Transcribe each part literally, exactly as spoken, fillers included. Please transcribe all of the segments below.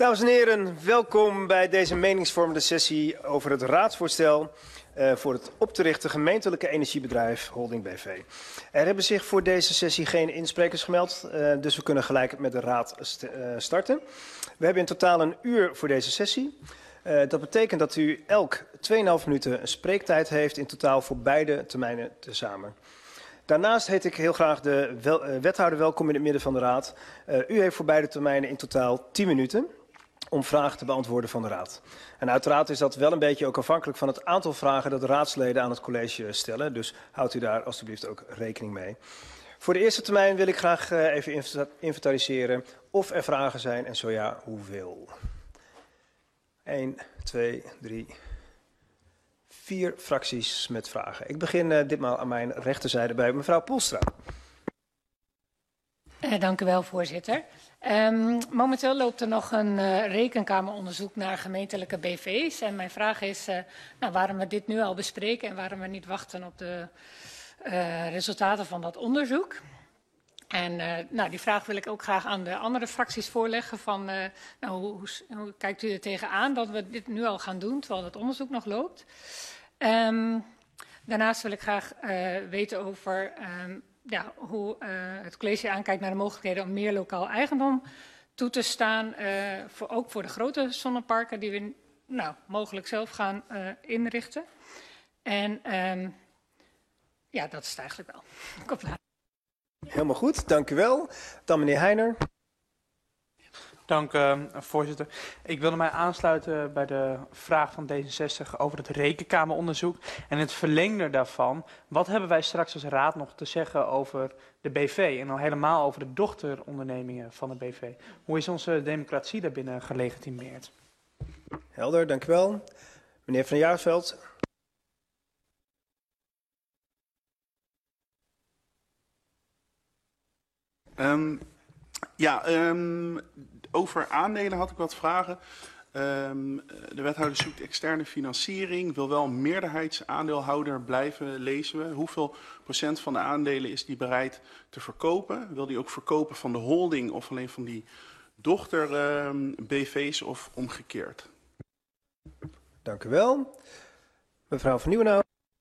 Dames en heren, welkom bij deze meningsvormende sessie over het raadsvoorstel uh, voor het op te richten gemeentelijke energiebedrijf Holding B V. Er hebben zich voor deze sessie geen insprekers gemeld, uh, dus we kunnen gelijk met de raad st uh, starten. We hebben in totaal een uur voor deze sessie. Uh, dat betekent dat u elk tweeënhalf minuten een spreektijd heeft in totaal voor beide termijnen tezamen. Daarnaast heet ik heel graag de wel, uh, wethouder welkom in het midden van de raad. Uh, u heeft voor beide termijnen in totaal tien minuten om vragen te beantwoorden van de raad. En uiteraard is dat wel een beetje ook afhankelijk van het aantal vragen dat de raadsleden aan het college stellen. Dus houdt u daar alstublieft ook rekening mee. Voor de eerste termijn wil ik graag uh, even inventariseren of er vragen zijn en zo ja, hoeveel. één, twee, drie, vier fracties met vragen. Ik begin uh, ditmaal aan mijn rechterzijde bij mevrouw Poelstra. Uh, dank u wel, voorzitter. Um, momenteel loopt er nog een uh, rekenkameronderzoek naar gemeentelijke B V's. En mijn vraag is uh, nou, waarom we dit nu al bespreken en waarom we niet wachten op de uh, resultaten van dat onderzoek. En uh, nou, die vraag wil ik ook graag aan de andere fracties voorleggen. Van, uh, nou, hoe, hoe, hoe kijkt u er tegenaan dat we dit nu al gaan doen, terwijl het onderzoek nog loopt? Um, daarnaast wil ik graag uh, weten over um, ja, hoe uh, het college aankijkt naar de mogelijkheden om meer lokaal eigendom toe te staan. Uh, voor, ook voor de grote zonneparken die we nou, mogelijk zelf gaan uh, inrichten. En um, ja, dat is het eigenlijk wel. Kom klaar. Helemaal goed, dank u wel. Dan meneer Heijner. Dank uh, voorzitter. Ik wilde mij aansluiten bij de vraag van D zesenzestig over het rekenkameronderzoek. En het verlengde daarvan, wat hebben wij straks als raad nog te zeggen over de B V en al helemaal over de dochterondernemingen van de B V? Hoe is onze democratie daarbinnen gelegitimeerd? Helder, dank u wel. Meneer Van Jaarsveld. Um, ja, um, over aandelen had ik wat vragen. Um, de wethouder zoekt externe financiering, wil wel een meerderheidsaandeelhouder blijven, lezen we. Hoeveel procent van de aandelen is die bereid te verkopen? Wil die ook verkopen van de holding of alleen van die dochter um, B V's of omgekeerd? Dank u wel. Mevrouw van Nieuwenhout.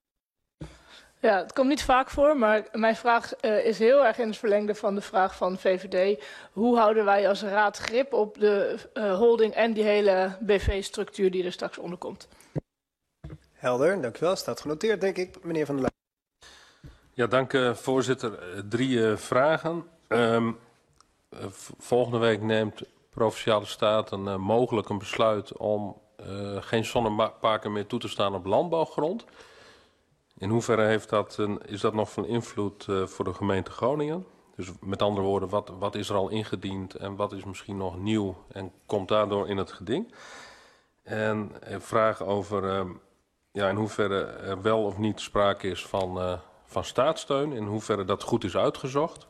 Ja, het komt niet vaak voor, maar mijn vraag uh, is heel erg in het verlengde van de vraag van V V D. Hoe houden wij als raad grip op de uh, holding en die hele B V-structuur die er straks onder komt? Helder, dank u wel. Staat genoteerd, denk ik. Meneer Van der Leyen. Ja, dank uh, voorzitter. Uh, drie uh, vragen. Um, uh, volgende week neemt Provinciale Staten uh, mogelijk een besluit om uh, geen zonneparken meer toe te staan op landbouwgrond. In hoeverre heeft dat een, is dat nog van invloed uh, voor de gemeente Groningen? Dus met andere woorden, wat, wat is er al ingediend en wat is misschien nog nieuw en komt daardoor in het geding? En een vraag over uh, ja, in hoeverre er wel of niet sprake is van, uh, van staatssteun, in hoeverre dat goed is uitgezocht.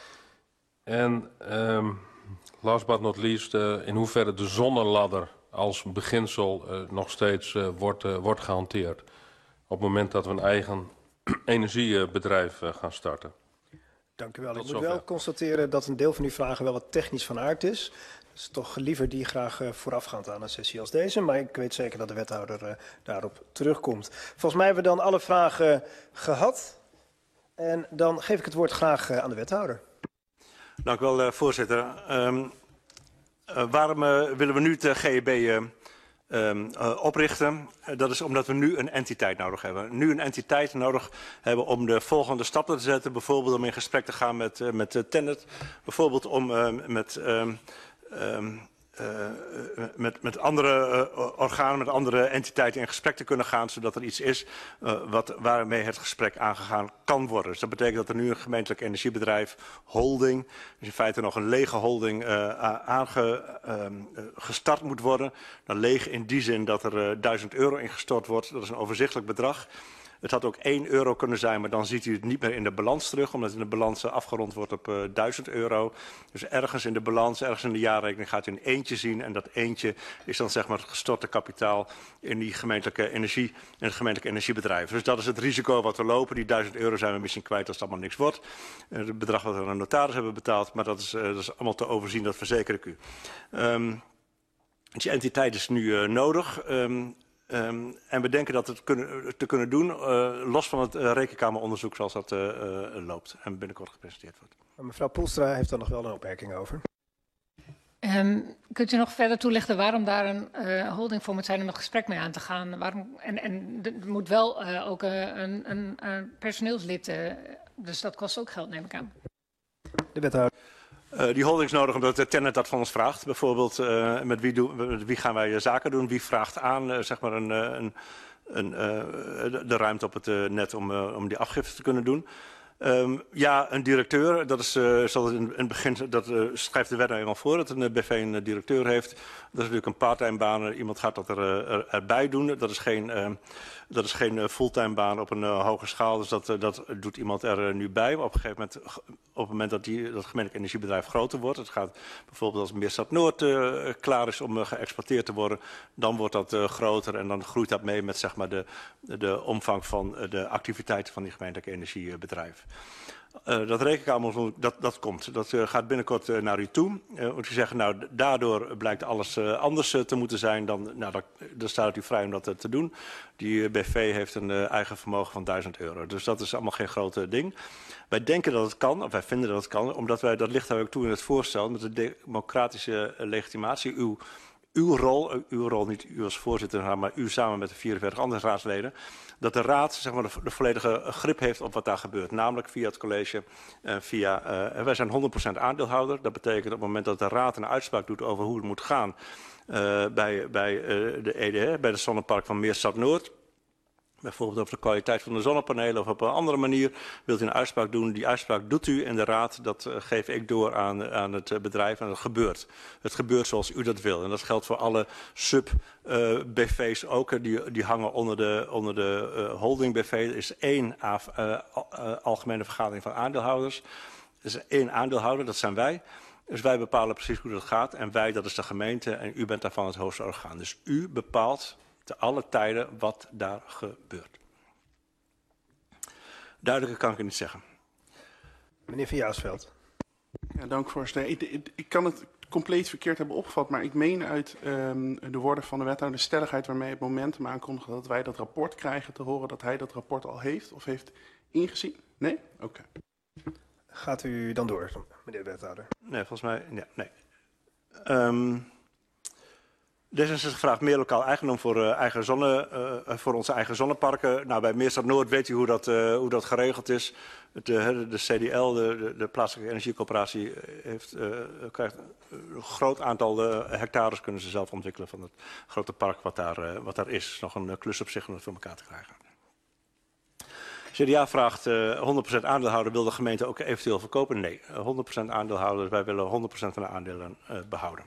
En um, last but not least, uh, in hoeverre de zonneladder als beginsel uh, nog steeds uh, wordt, uh, wordt gehanteerd. Op het moment dat we een eigen energiebedrijf uh, gaan starten. Dank u wel. Tot Ik moet zover. wel constateren dat een deel van uw vragen wel wat technisch van aard is. Dus toch liever die graag uh, voorafgaand aan een sessie als deze. Maar ik weet zeker dat de wethouder uh, daarop terugkomt. Volgens mij hebben we dan alle vragen gehad. En dan geef ik het woord graag uh, aan de wethouder. Dank u wel, uh, voorzitter. Um, uh, waarom uh, willen we nu het uh, G E B... Uh, Um, uh, oprichten? Uh, dat is omdat we nu een entiteit nodig hebben. Nu een entiteit nodig hebben om de volgende stappen te zetten. Bijvoorbeeld om in gesprek te gaan met, uh, met uh, Tennet. Bijvoorbeeld om uh, met, um, um, uh, met, met andere uh, organen, met andere entiteiten in gesprek te kunnen gaan. Zodat er iets is uh, wat, waarmee het gesprek aangegaan kan worden. Dus dat betekent dat er nu een gemeentelijk energiebedrijf, holding, dus in feite nog een lege holding uh, aange, uh, gestart moet worden. Dan leeg in die zin dat er uh, duizend euro ingestort wordt. Dat is een overzichtelijk bedrag. Het had ook één euro kunnen zijn, maar dan ziet u het niet meer in de balans terug, omdat in de balans afgerond wordt op uh, duizend euro. Dus ergens in de balans, ergens in de jaarrekening gaat u een eentje zien. En dat eentje is dan zeg maar het gestorte kapitaal in die gemeentelijke energie, in het gemeentelijke energiebedrijf. Dus dat is het risico wat we lopen. Die duizend euro zijn we misschien kwijt als het allemaal niks wordt. Uh, het bedrag wat we aan de notaris hebben betaald, maar dat is, uh, dat is allemaal te overzien, dat verzeker ik u. Um, Die entiteit is nu uh, nodig. Um, um, en we denken dat het kunnen, te kunnen doen, uh, los van het uh, rekenkameronderzoek zoals dat uh, uh, loopt en binnenkort gepresenteerd wordt. Mevrouw Poelstra heeft daar nog wel een opmerking over. Um, kunt u nog verder toelichten waarom daar een uh, holding voor moet zijn om het gesprek mee aan te gaan? Waarom, en, en er moet wel uh, ook uh, een, een, een personeelslid, uh, dus dat kost ook geld, neem ik aan. De wethouder. Uh, die holding is nodig omdat de tenant dat van ons vraagt. Bijvoorbeeld uh, met, wie doen, met wie gaan wij zaken doen, wie vraagt aan uh, zeg maar een, een, een, uh, de, de ruimte op het uh, net om, uh, om die afgifte te kunnen doen. Um, ja, een directeur, dat is, uh, zal het in, in het begin, dat uh, schrijft de wet nou eenmaal voor, dat een uh, B V een uh, directeur heeft. Dat is natuurlijk een parttime baan, iemand gaat dat er, uh, er, erbij doen. Dat is geen, uh, dat is geen uh, fulltime baan op een uh, hoge schaal, dus dat, uh, dat doet iemand er uh, nu bij. Maar op een gegeven moment, op het moment dat die, dat gemeentelijk energiebedrijf groter wordt, het gaat bijvoorbeeld als Meerstad Noord uh, klaar is om uh, geëxporteerd te worden, dan wordt dat uh, groter en dan groeit dat mee met zeg maar, de, de omvang van uh, de activiteiten van die gemeentelijke energiebedrijven. Uh, dat rekenkameronderzoek, dat, dat komt. Dat uh, gaat binnenkort uh, naar u toe. Uh, moet u zeggen, nou, daardoor blijkt alles uh, anders uh, te moeten zijn. Dan, nou, dat, dan staat het u vrij om dat uh, te doen. Die uh, B V heeft een uh, eigen vermogen van duizend euro. Dus dat is allemaal geen groot uh, ding. Wij denken dat het kan, of wij vinden dat het kan, omdat wij, dat ligt daar ook toe in het voorstel, met de democratische uh, legitimatie. Uw, uw rol, uh, uw rol niet u als voorzitter, maar u samen met de vierenveertig andere raadsleden, dat de raad zeg maar, de, de volledige grip heeft op wat daar gebeurt. Namelijk via het college. Uh, via, uh, wij zijn honderd procent aandeelhouder. Dat betekent op het moment dat de raad een uitspraak doet over hoe het moet gaan uh, bij, bij uh, de E D R, bij het zonnepark van Meerstad Noord. Bijvoorbeeld over de kwaliteit van de zonnepanelen of op een andere manier. Wilt u een uitspraak doen? Die uitspraak doet u in de raad. Dat uh, geef ik door aan, aan het uh, bedrijf en dat gebeurt. Het gebeurt zoals u dat wil. En dat geldt voor alle sub-B V's uh, ook. Die, die hangen onder de, onder de uh, holding B V. Er is één uh, uh, algemene vergadering van aandeelhouders. Er is één aandeelhouder, dat zijn wij. Dus wij bepalen precies hoe dat gaat. En wij, dat is de gemeente. En u bent daarvan het hoogste orgaan. Dus u bepaalt te alle tijden wat daar gebeurt. Duidelijker kan ik het niet zeggen. Meneer Van Jaarsveld. Ja, dank voorzitter. Ik, ik, ik kan het compleet verkeerd hebben opgevat, maar ik meen uit um, de woorden van de wethouder de stelligheid waarmee het momentum aankondigt dat wij dat rapport krijgen te horen dat hij dat rapport al heeft of heeft ingezien. Nee? Oké. Okay. Gaat u dan door, meneer de wethouder? Nee, volgens mij, ja, nee. Um, D zesenzestig vraagt meer lokaal eigendom voor, uh, eigen zonne, uh, voor onze eigen zonneparken. Nou, bij Meerstad Noord weet u hoe dat, uh, hoe dat geregeld is. Het, uh, de, de C D L, de, de, de plaatselijke energiecoöperatie, heeft, uh, krijgt een groot aantal uh, hectares kunnen ze zelf ontwikkelen van het grote park wat daar, uh, wat daar is. Nog een uh, klus op zich om het voor elkaar te krijgen. C D A vraagt uh, honderd procent aandeelhouder, wil de gemeente ook eventueel verkopen? Nee, honderd procent aandeelhouders, wij willen honderd procent van de aandelen uh, behouden.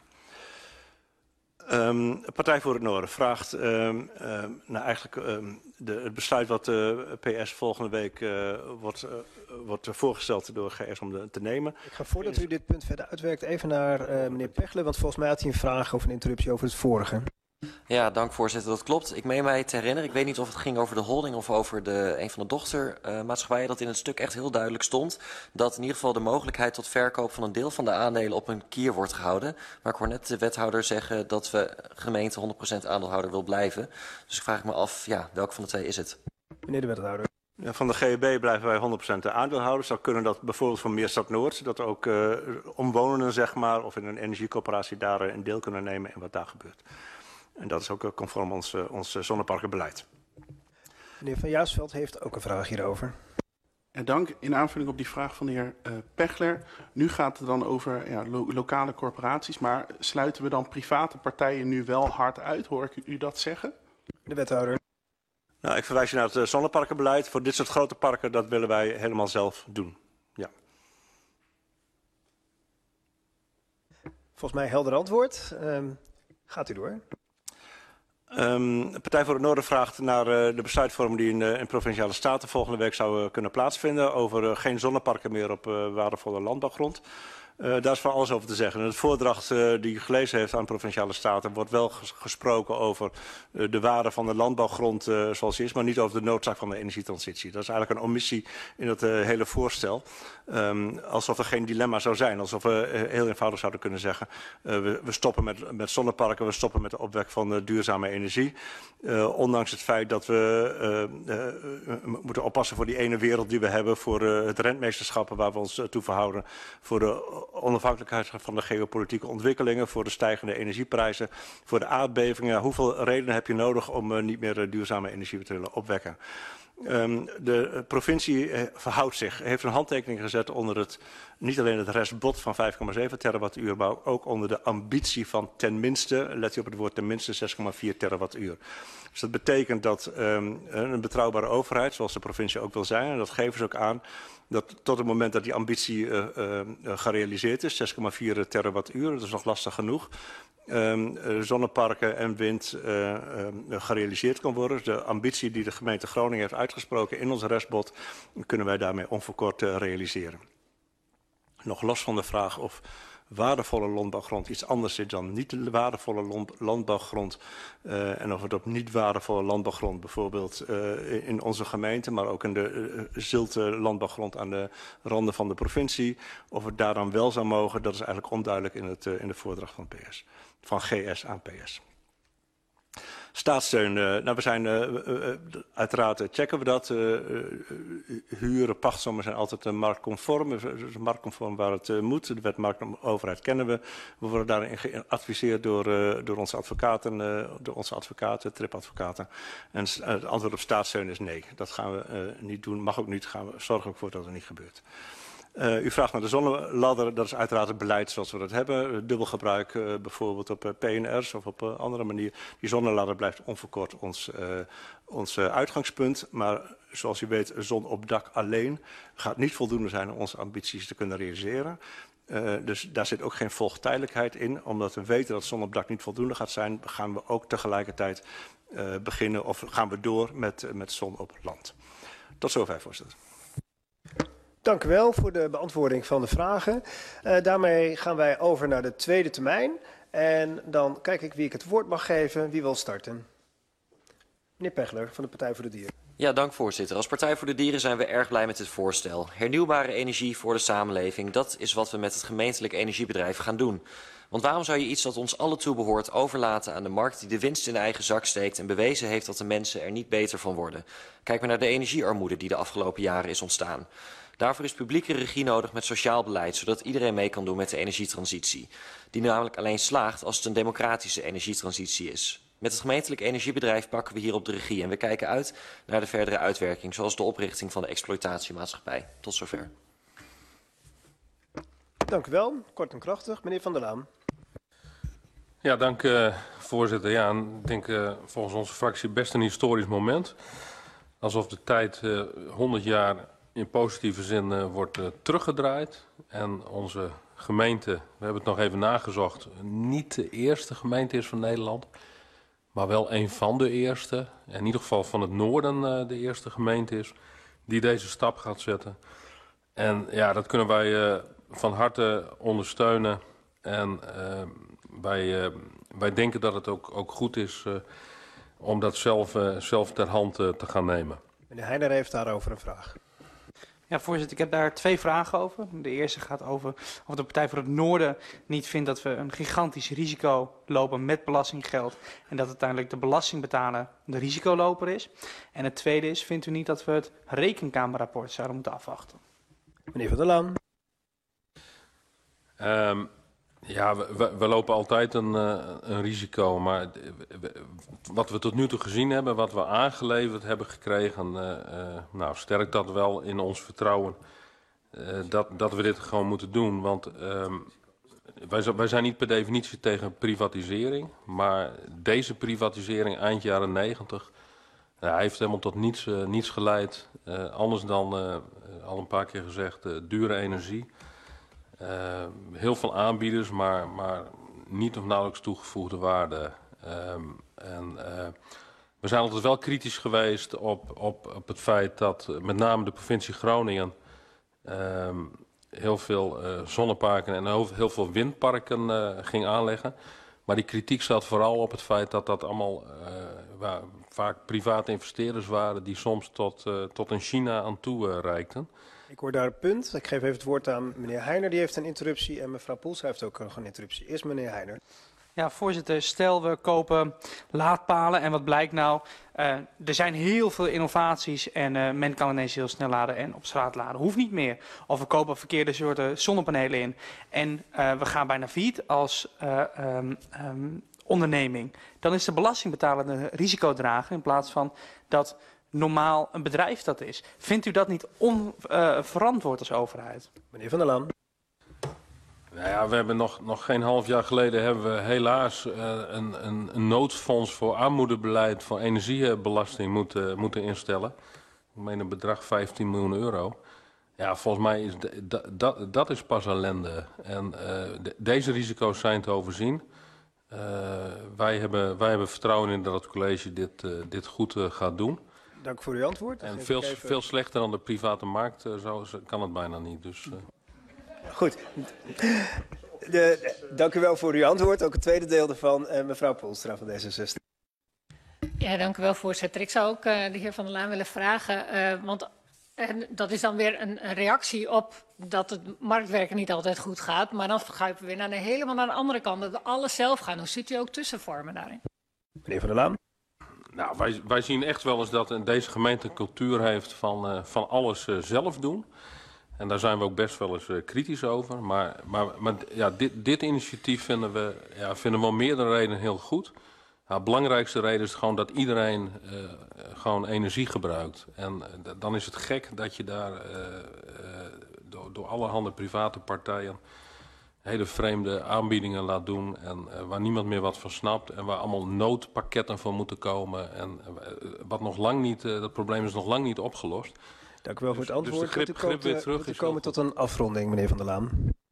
Um, Partij voor het Noorden vraagt um, um, nou eigenlijk um, de, het besluit wat de uh, P S volgende week uh, wordt, uh, wordt voorgesteld door G S om de, te nemen. Ik ga voordat u dit punt verder uitwerkt even naar uh, meneer Pechler, want volgens mij had hij een vraag of een interruptie over het vorige. Ja, dank voorzitter. Dat klopt. Ik meen mij te herinneren, ik weet niet of het ging over de holding of over de, een van de dochtermaatschappijen, uh, dat in het stuk echt heel duidelijk stond dat in ieder geval de mogelijkheid tot verkoop van een deel van de aandelen op een kier wordt gehouden. Maar ik hoor net de wethouder zeggen dat we gemeente honderd procent aandeelhouder wil blijven. Dus ik vraag me af, ja, welke van de twee is het? Meneer de wethouder. Ja, van de G E B blijven wij honderd procent aandeelhouders. Dan kunnen dat bijvoorbeeld van Meerstad Noord, dat ook uh, omwonenden zeg maar, of in een energiecoöperatie daar uh, een deel kunnen nemen in wat daar gebeurt. En dat is ook conform ons, uh, ons zonneparkenbeleid. Meneer Van Jaarsveld heeft ook een vraag hierover. En dank. In aanvulling op die vraag van de heer uh, Pechler. Nu gaat het dan over ja, lo lokale corporaties. Maar sluiten we dan private partijen nu wel hard uit? Hoor ik u dat zeggen? De wethouder. Nou, ik verwijs je naar het uh, zonneparkenbeleid. Voor dit soort grote parken, dat willen wij helemaal zelf doen. Ja. Volgens mij helder antwoord. Um, gaat u door. Um, de Partij voor het Noorden vraagt naar uh, de besluitvorming die in, uh, in Provinciale Staten volgende week zou uh, kunnen plaatsvinden over uh, geen zonneparken meer op uh, waardevolle landbouwgrond. Uh, daar is van alles over te zeggen. In het voordracht uh, die u gelezen heeft aan de Provinciale Staten wordt wel ges gesproken over uh, de waarde van de landbouwgrond uh, zoals die is, maar niet over de noodzaak van de energietransitie. Dat is eigenlijk een omissie in het uh, hele voorstel. Um, alsof er geen dilemma zou zijn. Alsof we uh, heel eenvoudig zouden kunnen zeggen, uh, we, we stoppen met, met zonneparken, we stoppen met de opwek van uh, duurzame energie. Uh, ondanks het feit dat we uh, uh, uh, moeten oppassen voor die ene wereld die we hebben, voor uh, het rentmeesterschappen waar we ons uh, toe verhouden, voor de onafhankelijkheid van de geopolitieke ontwikkelingen, voor de stijgende energieprijzen, voor de aardbevingen. Hoeveel redenen heb je nodig om uh, niet meer uh, duurzame energie te willen opwekken? Um, de provincie uh, verhoudt zich, heeft een handtekening gezet onder het, niet alleen het restbod van vijf komma zeven terawattuur, maar ook onder de ambitie van tenminste, let je op het woord tenminste, zes komma vier terawattuur. Dus dat betekent dat um, een betrouwbare overheid, zoals de provincie ook wil zijn, en dat geven ze ook aan, dat tot het moment dat die ambitie uh, uh, gerealiseerd is, zes komma vier terawattuur, dat is nog lastig genoeg, um, uh, zonneparken en wind uh, uh, gerealiseerd kan worden. Dus de ambitie die de gemeente Groningen heeft uitgesproken in ons restbod, kunnen wij daarmee onverkort uh, realiseren. Nog los van de vraag of waardevolle landbouwgrond iets anders is dan niet waardevolle landbouwgrond. Uh, en of het op niet waardevolle landbouwgrond, bijvoorbeeld uh, in onze gemeente, maar ook in de uh, zilte landbouwgrond aan de randen van de provincie, of het daar dan wel zou mogen, dat is eigenlijk onduidelijk in, het, uh, in de voordracht van P S, van G S aan P S. Staatssteun, uh, nou we zijn uh, uh, uh, uiteraard uh, checken we dat. Uh, uh, huren, pachtsommen zijn altijd uh, marktconform. Dus marktconform waar het uh, moet. De wet marktoverheid kennen we. We worden daarin geadviseerd door, uh, door onze advocaten, uh, door onze advocaten, tripadvocaten. En uh, het antwoord op staatssteun is nee. Dat gaan we uh, niet doen. Mag ook niet. Gaan we zorgen ook voor dat het niet gebeurt. Uh, u vraagt naar de zonneladder, dat is uiteraard het beleid zoals we dat hebben. Dubbelgebruik uh, bijvoorbeeld op uh, P N R's of op uh, andere manier. Die zonneladder blijft onverkort ons, uh, ons uh, uitgangspunt. Maar zoals u weet, zon op dak alleen gaat niet voldoende zijn om onze ambities te kunnen realiseren. Uh, dus daar zit ook geen volgtijdelijkheid in. Omdat we weten dat zon op dak niet voldoende gaat zijn, gaan we ook tegelijkertijd uh, beginnen of gaan we door met, uh, met zon op land. Tot zover, voorzitter. Dank u wel voor de beantwoording van de vragen. Uh, daarmee gaan wij over naar de tweede termijn. En dan kijk ik wie ik het woord mag geven. Wie wil starten? Meneer Pechler van de Partij voor de Dieren. Ja, dank voorzitter. Als Partij voor de Dieren zijn we erg blij met dit voorstel. Hernieuwbare energie voor de samenleving, dat is wat we met het gemeentelijk energiebedrijf gaan doen. Want waarom zou je iets dat ons allen toebehoort overlaten aan de markt die de winst in de eigen zak steekt en bewezen heeft dat de mensen er niet beter van worden? Kijk maar naar de energiearmoede die de afgelopen jaren is ontstaan. Daarvoor is publieke regie nodig met sociaal beleid, zodat iedereen mee kan doen met de energietransitie. Die namelijk alleen slaagt als het een democratische energietransitie is. Met het gemeentelijk energiebedrijf pakken we hierop de regie en we kijken uit naar de verdere uitwerking, zoals de oprichting van de exploitatiemaatschappij. Tot zover. Dank u wel. Kort en krachtig. Meneer Van der Laan. Ja, dank uh, voorzitter. Ja, ik denk uh, volgens onze fractie best een historisch moment. Alsof de tijd uh, honderd jaar in positieve zin uh, wordt uh, teruggedraaid. En onze gemeente, we hebben het nog even nagezocht, niet de eerste gemeente is van Nederland. Maar wel een van de eerste, in ieder geval van het noorden uh, de eerste gemeente is, die deze stap gaat zetten. En ja, dat kunnen wij uh, van harte ondersteunen. En uh, wij, uh, wij denken dat het ook, ook goed is uh, om dat zelf, uh, zelf ter hand uh, te gaan nemen. Meneer Heijner heeft daarover een vraag. Ja, voorzitter, ik heb daar twee vragen over. De eerste gaat over of de Partij voor het Noorden niet vindt dat we een gigantisch risico lopen met belastinggeld en dat uiteindelijk de belastingbetaler de risicoloper is. En het tweede is, vindt u niet dat we het Rekenkamerrapport zouden moeten afwachten? Meneer Van der Laan. Um, ja, we, we, we lopen altijd een, uh, een risico, maar wat we tot nu toe gezien hebben, wat we aangeleverd hebben gekregen, uh, uh, nou, sterkt dat wel in ons vertrouwen uh, dat, dat we dit gewoon moeten doen. Want um, wij, wij zijn niet per definitie tegen privatisering, maar deze privatisering eind jaren negentig uh, heeft helemaal tot niets, uh, niets geleid. Uh, anders dan, uh, al een paar keer gezegd, uh, dure energie. Uh, heel veel aanbieders, maar, maar niet of nauwelijks toegevoegde waarde. Um, en, uh, we zijn altijd wel kritisch geweest op, op, op het feit dat met name de provincie Groningen um, heel veel uh, zonneparken en heel, heel veel windparken uh, ging aanleggen. Maar die kritiek zat vooral op het feit dat dat allemaal uh, waar, vaak private investeerders waren die soms tot, uh, tot in China aan toe uh, reikten. Ik hoor daar een punt. Ik geef even het woord aan meneer Heijner, die heeft een interruptie. En mevrouw Poels heeft ook nog een interruptie. Eerst meneer Heijner. Ja, voorzitter, stel we kopen laadpalen en wat blijkt nou? Uh, er zijn heel veel innovaties en uh, men kan ineens heel snel laden en op straat laden. Hoeft niet meer. Of we kopen verkeerde soorten zonnepanelen in en uh, we gaan bijna failliet als uh, um, um, onderneming. Dan is de belastingbetaler de risicodrager in plaats van dat normaal een bedrijf dat is. Vindt u dat niet onverantwoord uh, als overheid? Meneer Van der Laan. Nou ja, we hebben nog, nog geen half jaar geleden hebben we helaas uh, een, een, een noodfonds voor armoedebeleid voor energiebelasting moeten, moeten instellen. Ik meen een bedrag vijftien miljoen euro. Ja, volgens mij is de, da, dat, dat is pas ellende. En uh, de, deze risico's zijn te overzien. Uh, wij, hebben, wij hebben vertrouwen in dat het college dit, uh, dit goed uh, gaat doen. Dank voor uw antwoord. En veel, even... veel slechter dan de private markt uh, zo, kan het bijna niet. Dus, uh... Goed. De, de, dank u wel voor uw antwoord. Ook het tweede deel ervan. Uh, mevrouw Poelstra van D zesenzestig. Ja, dank u wel, voorzitter. Ik zou ook uh, de heer Van der Laan willen vragen, uh, want en dat is dan weer een, een reactie op dat het marktwerken niet altijd goed gaat. Maar dan gaan we weer naar de, helemaal naar de andere kant, dat we alles zelf gaan. Hoe ziet u ook tussenvormen daarin? Meneer Van der Laan. Nou, wij, wij zien echt wel eens dat deze gemeente een cultuur heeft van, uh, van alles uh, zelf doen. En daar zijn we ook best wel eens uh, kritisch over. Maar, maar, maar ja, dit, dit initiatief vinden we, ja, vinden we om meerdere redenen heel goed. Ja, de belangrijkste reden is gewoon dat iedereen uh, gewoon energie gebruikt. En uh, dan is het gek dat je daar uh, uh, door, door allerhande private partijen hele vreemde aanbiedingen laat doen. En uh, waar niemand meer wat van snapt. En waar allemaal noodpakketten voor moeten komen. En uh, wat nog lang niet, uh, dat probleem is nog lang niet opgelost. Dank u wel voor het antwoord. Dus de grip, grip weer terug we komen tot een afronding, meneer Van der Laan.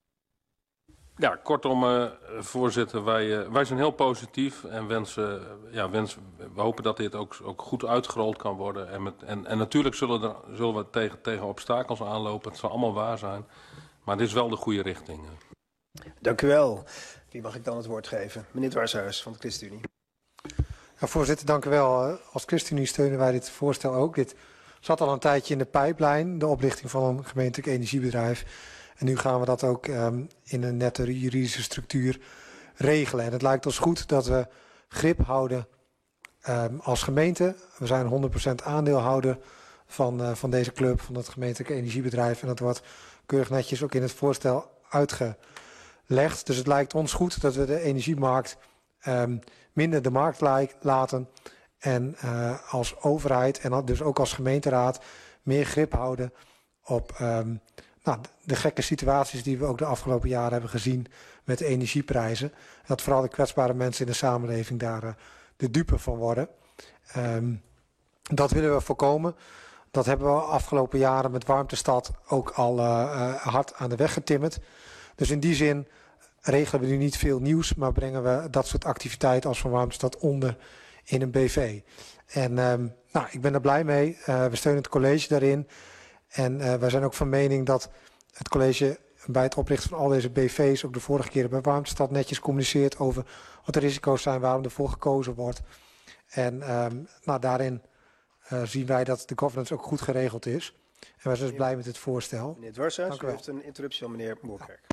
Ja, kortom, uh, voorzitter, wij, uh, wij zijn heel positief en wensen, uh, ja, wensen, we hopen dat dit ook, ook goed uitgerold kan worden. En, met, en, en natuurlijk zullen, er, zullen we tegen, tegen obstakels aanlopen, het zal allemaal waar zijn, maar dit is wel de goede richting. Dank u wel. Wie mag ik dan het woord geven? Meneer Dwarshuis van de ChristenUnie. Ja, voorzitter, dank u wel. Als ChristenUnie steunen wij dit voorstel ook. Dit zat al een tijdje in de pijplijn, de oprichting van een gemeentelijk energiebedrijf. En nu gaan we dat ook um, in een nette juridische structuur regelen. En het lijkt ons goed dat we grip houden um, als gemeente. We zijn honderd procent aandeelhouder van, uh, van deze club, van het gemeentelijke energiebedrijf. En dat wordt keurig netjes ook in het voorstel uitgelegd. Dus het lijkt ons goed dat we de energiemarkt um, minder de markt laten. En uh, als overheid en dus ook als gemeenteraad meer grip houden op um, nou, de gekke situaties die we ook de afgelopen jaren hebben gezien met de energieprijzen. En dat vooral de kwetsbare mensen in de samenleving daar uh, de dupe van worden. Um, dat willen we voorkomen. Dat hebben we afgelopen jaren met Warmtestad ook al uh, uh, hard aan de weg getimmerd. Dus in die zin regelen we nu niet veel nieuws, maar brengen we dat soort activiteiten als van Warmtestad onder in een B V. En um, nou, ik ben er blij mee. Uh, we steunen het college daarin. En uh, wij zijn ook van mening dat het college bij het oprichten van al deze B V's, ook de vorige keren bij Warmtestad, netjes communiceert over wat de risico's zijn, waarom ervoor gekozen wordt. En um, nou, daarin uh, zien wij dat de governance ook goed geregeld is. En wij zijn dus blij met het voorstel. Meneer Dwarshuis, u heeft een interruptie van meneer Moerkerk.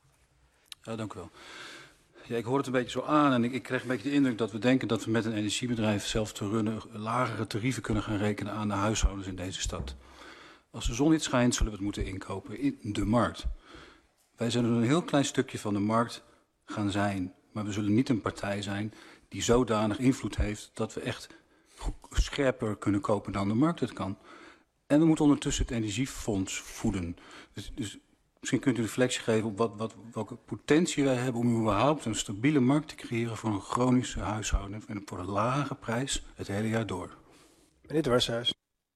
Ja, dank u wel. Ja, ik hoor het een beetje zo aan en ik, ik krijg een beetje de indruk dat we denken dat we met een energiebedrijf zelf te runnen lagere tarieven kunnen gaan rekenen aan de huishoudens in deze stad. Als de zon niet schijnt, zullen we het moeten inkopen in de markt. Wij zullen een heel klein stukje van de markt gaan zijn, maar we zullen niet een partij zijn die zodanig invloed heeft dat we echt scherper kunnen kopen dan de markt het kan. En we moeten ondertussen het energiefonds voeden. Dus, dus misschien kunt u een reflectie geven op wat, wat, welke potentie wij hebben om überhaupt een stabiele markt te creëren voor een chronische huishouden en voor een lage prijs het hele jaar door. Meneer Dwarshuis.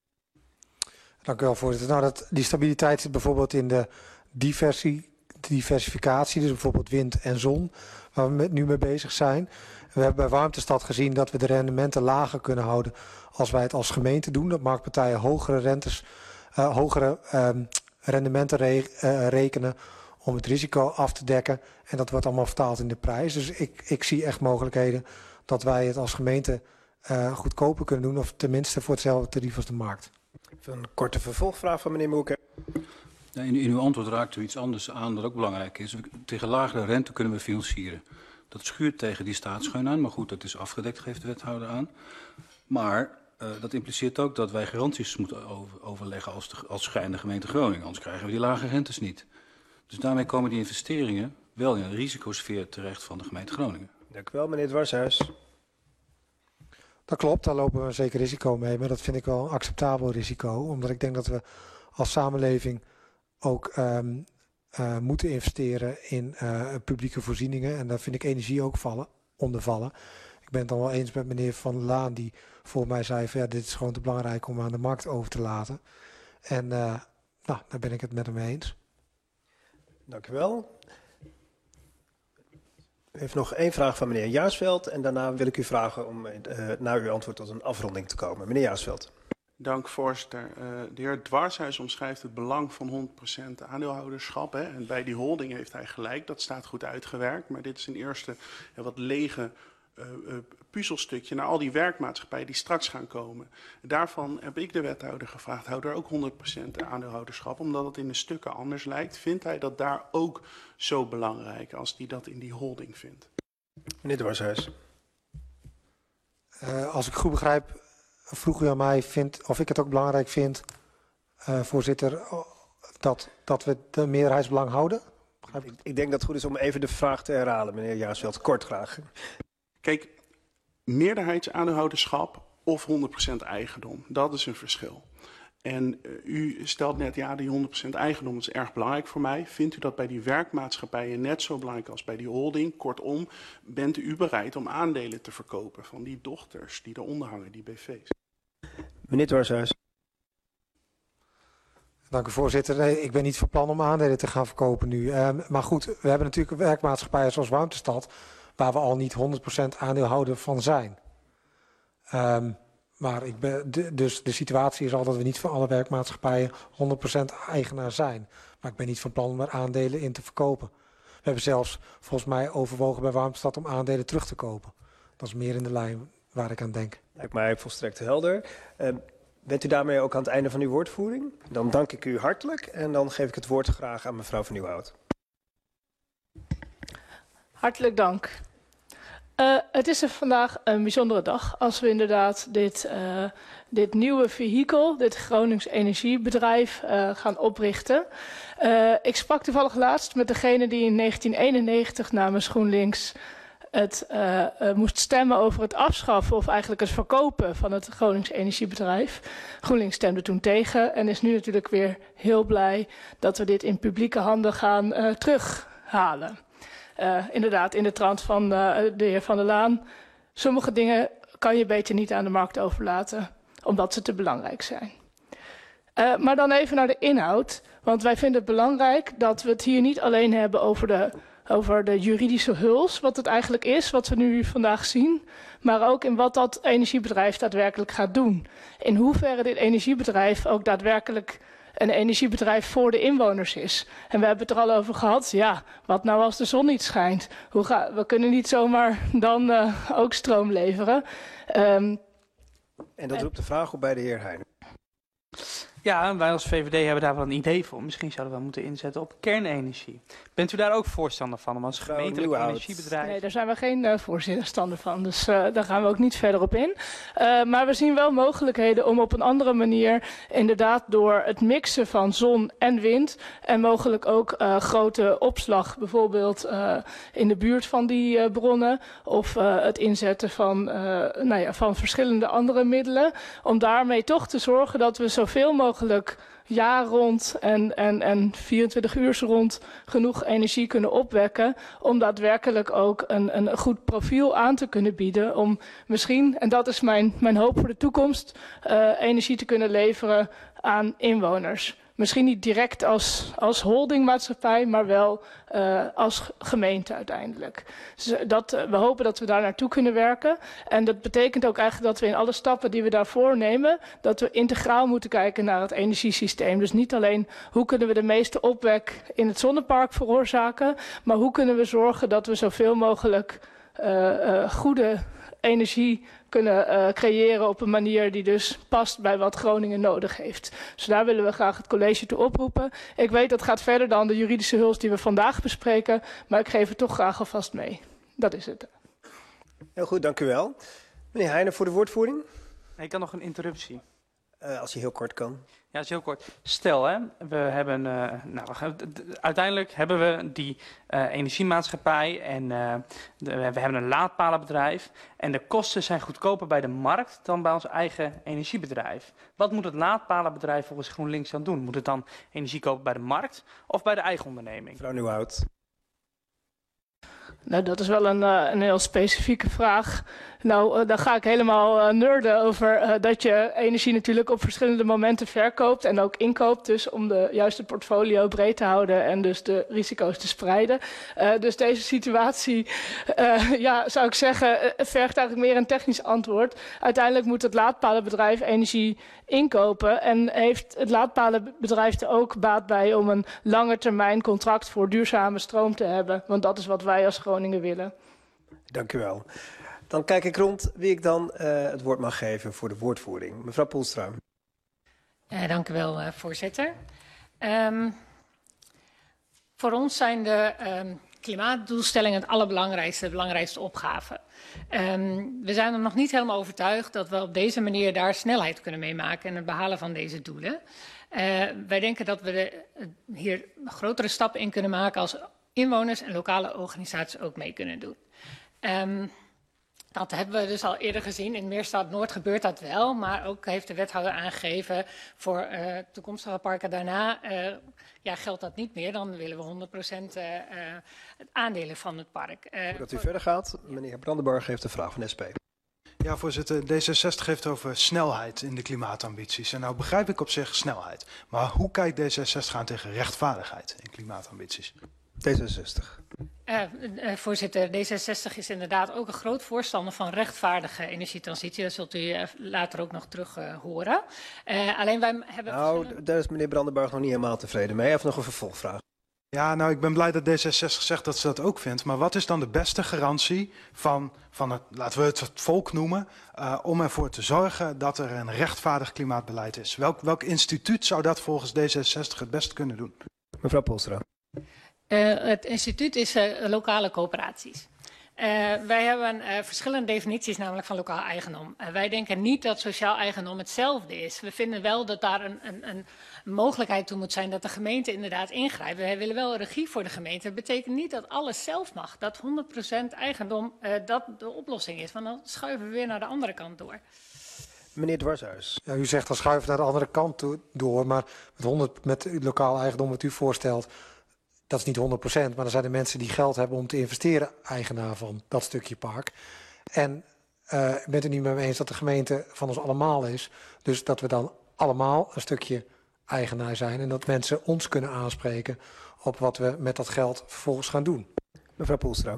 Dank u wel, voorzitter. Nou, dat, die stabiliteit zit bijvoorbeeld in de diversie, diversificatie, dus bijvoorbeeld wind en zon, waar we met, nu mee bezig zijn. We hebben bij Warmtestad gezien dat we de rendementen lager kunnen houden als wij het als gemeente doen. Dat marktpartijen hogere rentes, uh, hogere um, rendementen re uh, rekenen om het risico af te dekken. En dat wordt allemaal vertaald in de prijs. Dus ik, ik zie echt mogelijkheden dat wij het als gemeente uh, goedkoper kunnen doen. Of tenminste voor hetzelfde tarief als de markt. Even een korte vervolgvraag van meneer Moerker. In, in uw antwoord raakt u iets anders aan dat ook belangrijk is. Tegen lagere rente kunnen we financieren. Dat schuurt tegen die staatssteun aan. Maar goed, dat is afgedekt, geeft de wethouder aan. Maar uh, dat impliceert ook dat wij garanties moeten over, overleggen als, de, als scheidende gemeente Groningen. Anders krijgen we die lage rentes niet. Dus daarmee komen die investeringen wel in een risicosfeer terecht van de gemeente Groningen. Dank u wel, meneer Dwarshuis. Dat klopt, daar lopen we een zeker risico mee. Maar dat vind ik wel een acceptabel risico. Omdat ik denk dat we als samenleving ook um, uh, moeten investeren in uh, publieke voorzieningen. En daar vind ik energie ook vallen, onder vallen. Ik ben het dan wel eens met meneer Van der Laan die voor mij zei van ja, dit is gewoon te belangrijk om aan de markt over te laten. En uh, nou, daar ben ik het met hem eens. Dank u wel. U heeft nog één vraag van meneer Jaarsveld en daarna wil ik u vragen om uh, naar uw antwoord tot een afronding te komen. Meneer Jaarsveld. Dank, voorzitter. Uh, de heer Dwarshuis omschrijft het belang van honderd procent aandeelhouderschap. Hè. En bij die holding heeft hij gelijk, dat staat goed uitgewerkt. Maar dit is een eerste uh, wat lege uh, uh, puzzelstukje naar al die werkmaatschappijen die straks gaan komen. Daarvan heb ik de wethouder gevraagd, hou er ook honderd procent aandeelhouderschap, omdat het in de stukken anders lijkt. Vindt hij dat daar ook zo belangrijk als hij dat in die holding vindt? Meneer Dwarshuis. Uh, als ik goed begrijp, vroeg u aan mij vindt, of ik het ook belangrijk vind, uh, voorzitter, dat, dat we de meerderheidsbelang houden. Ik, ik denk dat het goed is om even de vraag te herhalen, meneer Jaarsveld. Kort graag. Kijk, meerderheidsaandeelhouderschap of honderd procent eigendom, dat is een verschil. En uh, u stelt net, ja, die honderd procent eigendom is erg belangrijk voor mij. Vindt u dat bij die werkmaatschappijen net zo belangrijk als bij die holding? Kortom, bent u bereid om aandelen te verkopen van die dochters die eronder hangen, die B V's? Meneer Dwarshuis. Dank u, voorzitter. Nee, ik ben niet van plan om aandelen te gaan verkopen nu. Uh, maar goed, we hebben natuurlijk werkmaatschappijen zoals Warmtestad, waar we al niet honderd procent aandeelhouder van zijn. Um, maar ik ben, de, dus de situatie is al dat we niet van alle werkmaatschappijen honderd procent eigenaar zijn. Maar ik ben niet van plan om er aandelen in te verkopen. We hebben zelfs volgens mij overwogen bij Warmtestad om aandelen terug te kopen. Dat is meer in de lijn waar ik aan denk. Lijkt mij volstrekt helder. Uh, bent u daarmee ook aan het einde van uw woordvoering? Dan dank ik u hartelijk en dan geef ik het woord graag aan mevrouw Van Nieuwhout. Hartelijk dank. Uh, het is er vandaag een bijzondere dag als we inderdaad dit, uh, dit nieuwe vehikel, dit Gronings energiebedrijf, uh, gaan oprichten. Uh, ik sprak toevallig laatst met degene die in negentien eenennegentig namens GroenLinks het uh, uh, moest stemmen over het afschaffen of eigenlijk het verkopen van het Gronings energiebedrijf. GroenLinks stemde toen tegen en is nu natuurlijk weer heel blij dat we dit in publieke handen gaan uh, terughalen. Uh, inderdaad, in de trant van uh, de heer Van der Laan. Sommige dingen kan je beter niet aan de markt overlaten, omdat ze te belangrijk zijn. Uh, maar dan even naar de inhoud, want wij vinden het belangrijk dat we het hier niet alleen hebben over de, over de juridische huls, wat het eigenlijk is, wat we nu vandaag zien, maar ook in wat dat energiebedrijf daadwerkelijk gaat doen. In hoeverre dit energiebedrijf ook daadwerkelijk een energiebedrijf voor de inwoners is. En we hebben het er al over gehad. Ja, wat nou als de zon niet schijnt? Hoe ga, we kunnen niet zomaar dan uh, ook stroom leveren. Um, en dat roept de vraag op bij de heer Heijnen. Ja, wij als V V D hebben daar wel een idee voor. Misschien zouden we moeten inzetten op kernenergie. Bent u daar ook voorstander van om als gemeentelijk energiebedrijf? Nee, daar zijn we geen uh, voorstander van. Dus uh, daar gaan we ook niet verder op in. Uh, maar we zien wel mogelijkheden om op een andere manier, inderdaad door het mixen van zon en wind en mogelijk ook uh, grote opslag, bijvoorbeeld uh, in de buurt van die uh, bronnen, of uh, het inzetten van, uh, nou ja, van verschillende andere middelen, om daarmee toch te zorgen dat we zoveel mogelijk mogelijk jaar rond en, en, en vierentwintig uur rond genoeg energie kunnen opwekken om daadwerkelijk ook een, een goed profiel aan te kunnen bieden om misschien, en dat is mijn, mijn hoop voor de toekomst, uh, energie te kunnen leveren aan inwoners. Misschien niet direct als, als holdingmaatschappij, maar wel uh, als gemeente uiteindelijk. Dus dat, uh, we hopen dat we daar naartoe kunnen werken. En dat betekent ook eigenlijk dat we in alle stappen die we daarvoor nemen, dat we integraal moeten kijken naar het energiesysteem. Dus niet alleen hoe kunnen we de meeste opwek in het zonnepark veroorzaken, maar hoe kunnen we zorgen dat we zoveel mogelijk uh, uh, goede energie kunnen uh, creëren op een manier die dus past bij wat Groningen nodig heeft. Dus daar willen we graag het college toe oproepen. Ik weet dat gaat verder dan de juridische huls die we vandaag bespreken, maar ik geef het toch graag alvast mee. Dat is het. Heel goed, dank u wel. Meneer Heijnen voor de woordvoering. Ik kan nog een interruptie. Uh, als je heel kort kan. Ja, dat is heel kort. Stel, hè, we hebben, uh, nou, uiteindelijk hebben we die uh, energiemaatschappij en uh, de, we hebben een laadpalenbedrijf. En de kosten zijn goedkoper bij de markt dan bij ons eigen energiebedrijf. Wat moet het laadpalenbedrijf volgens GroenLinks dan doen? Moet het dan energie kopen bij de markt of bij de eigen onderneming? Mevrouw Nieuwhout. Nou, dat is wel een, uh, een heel specifieke vraag. Nou, uh, dan ga ik helemaal uh, nerden over uh, dat je energie natuurlijk op verschillende momenten verkoopt en ook inkoopt. Dus om de juiste portfolio breed te houden en dus de risico's te spreiden. Uh, dus deze situatie, uh, ja, zou ik zeggen, uh, vergt eigenlijk meer een technisch antwoord. Uiteindelijk moet het laadpalenbedrijf energie inkopen en heeft het laadpalenbedrijf er ook baat bij om een lange termijn contract voor duurzame stroom te hebben. Want dat is wat wij als Groningen willen. Dank u wel. Dan kijk ik rond wie ik dan uh, het woord mag geven voor de woordvoering. Mevrouw Poelstra. Uh, dank u wel, uh, voorzitter. Um, voor ons zijn de um, klimaatdoelstellingen het allerbelangrijkste, de belangrijkste opgave. Um, we zijn er nog niet helemaal overtuigd dat we op deze manier daar snelheid kunnen meemaken in het behalen van deze doelen. Uh, wij denken dat we de, uh, hier grotere stappen in kunnen maken als inwoners en lokale organisaties ook mee kunnen doen. Um, Dat hebben we dus al eerder gezien. In Meerstad Noord gebeurt dat wel, maar ook heeft de wethouder aangegeven voor uh, toekomstige parken daarna uh, ja, geldt dat niet meer. Dan willen we honderd procent uh, uh, het aandelen van het park. Uh, Voordat u verder gaat, meneer Brandenburg heeft een vraag van de S P. Ja, voorzitter, D zesenzestig heeft over snelheid in de klimaatambities. En nou begrijp ik op zich snelheid. Maar hoe kijkt D zesenzestig aan tegen rechtvaardigheid in klimaatambities? D zesenzestig. Uh, uh, voorzitter, D zesenzestig is inderdaad ook een groot voorstander van rechtvaardige energietransitie. Dat zult u uh, later ook nog terug uh, horen. Uh, alleen wij hebben... Nou, verschillende... daar is meneer Brandenburg nog niet helemaal tevreden mee. Hij heeft nog een vervolgvraag. Ja, nou, ik ben blij dat D zesenzestig zegt dat ze dat ook vindt. Maar wat is dan de beste garantie van, van het, laten we het het volk noemen, uh, om ervoor te zorgen dat er een rechtvaardig klimaatbeleid is? Welk, welk instituut zou dat volgens D zesenzestig het best kunnen doen? Mevrouw Poelstra. Uh, het instituut is uh, lokale coöperaties. Uh, wij hebben uh, verschillende definities namelijk van lokaal eigendom. Uh, wij denken niet dat sociaal eigendom hetzelfde is. We vinden wel dat daar een, een, een mogelijkheid toe moet zijn dat de gemeente inderdaad ingrijpt. Wij willen wel regie voor de gemeente. Dat betekent niet dat alles zelf mag. Dat honderd procent eigendom uh, dat de oplossing is. Want dan schuiven we weer naar de andere kant door. Meneer Dwarshuis. Ja, u zegt dan schuiven naar de andere kant toe, door, maar met, honderd, met lokaal eigendom wat u voorstelt, dat is niet honderd procent, maar dan zijn er mensen die geld hebben om te investeren, eigenaar van dat stukje park. En uh, bent u niet met me eens dat de gemeente van ons allemaal is, dus dat we dan allemaal een stukje eigenaar zijn en dat mensen ons kunnen aanspreken op wat we met dat geld vervolgens gaan doen. Mevrouw Poelstra.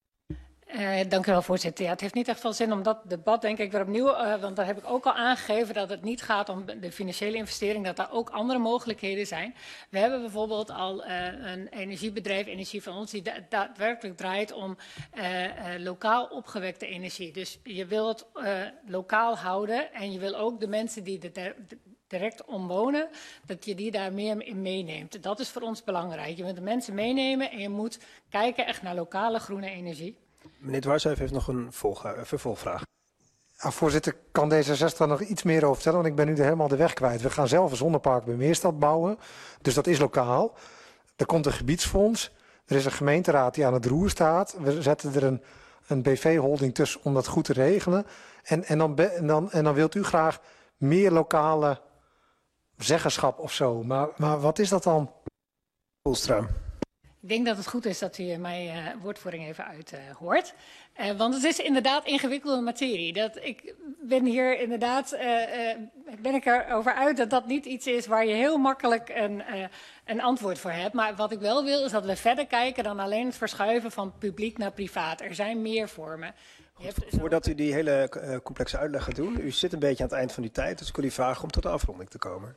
Uh, dank u wel, voorzitter. Ja, het heeft niet echt veel zin om dat debat, denk ik, weer opnieuw, uh, want daar heb ik ook al aangegeven dat het niet gaat om de financiële investering, dat daar ook andere mogelijkheden zijn. We hebben bijvoorbeeld al uh, een energiebedrijf, Energie van ons, die da daadwerkelijk draait om uh, uh, lokaal opgewekte energie. Dus je wil het uh, lokaal houden en je wil ook de mensen die er direct omwonen, dat je die daar meer in meeneemt. Dat is voor ons belangrijk. Je moet de mensen meenemen en je moet kijken echt naar lokale groene energie. Meneer Dwarshuis heeft nog een vervolgvraag. Ja, voorzitter, kan D zesenzestig daar nog iets meer over vertellen? Want ik ben nu er helemaal de weg kwijt. We gaan zelf een zonnepark bij Meerstad bouwen. Dus dat is lokaal. Er komt een gebiedsfonds. Er is een gemeenteraad die aan het roer staat. We zetten er een, een B V-holding tussen om dat goed te regelen. En, en, dan, be, en, dan, en dan wilt u graag meer lokale zeggenschap of zo. Maar, maar wat is dat dan? Poelstra. Ik denk dat het goed is dat u mijn uh, woordvoering even uit uh, hoort. Uh, want het is inderdaad ingewikkelde materie. Dat, ik ben hier inderdaad uh, uh, ben ik erover uit dat dat niet iets is waar je heel makkelijk een, uh, een antwoord voor hebt. Maar wat ik wel wil is dat we verder kijken dan alleen het verschuiven van publiek naar privaat. Er zijn meer vormen. Je hebt dus Voordat u die hele uh, complexe uitleg gaat doen, u zit een beetje aan het eind van die tijd, dus ik wil u vragen om tot de afronding te komen.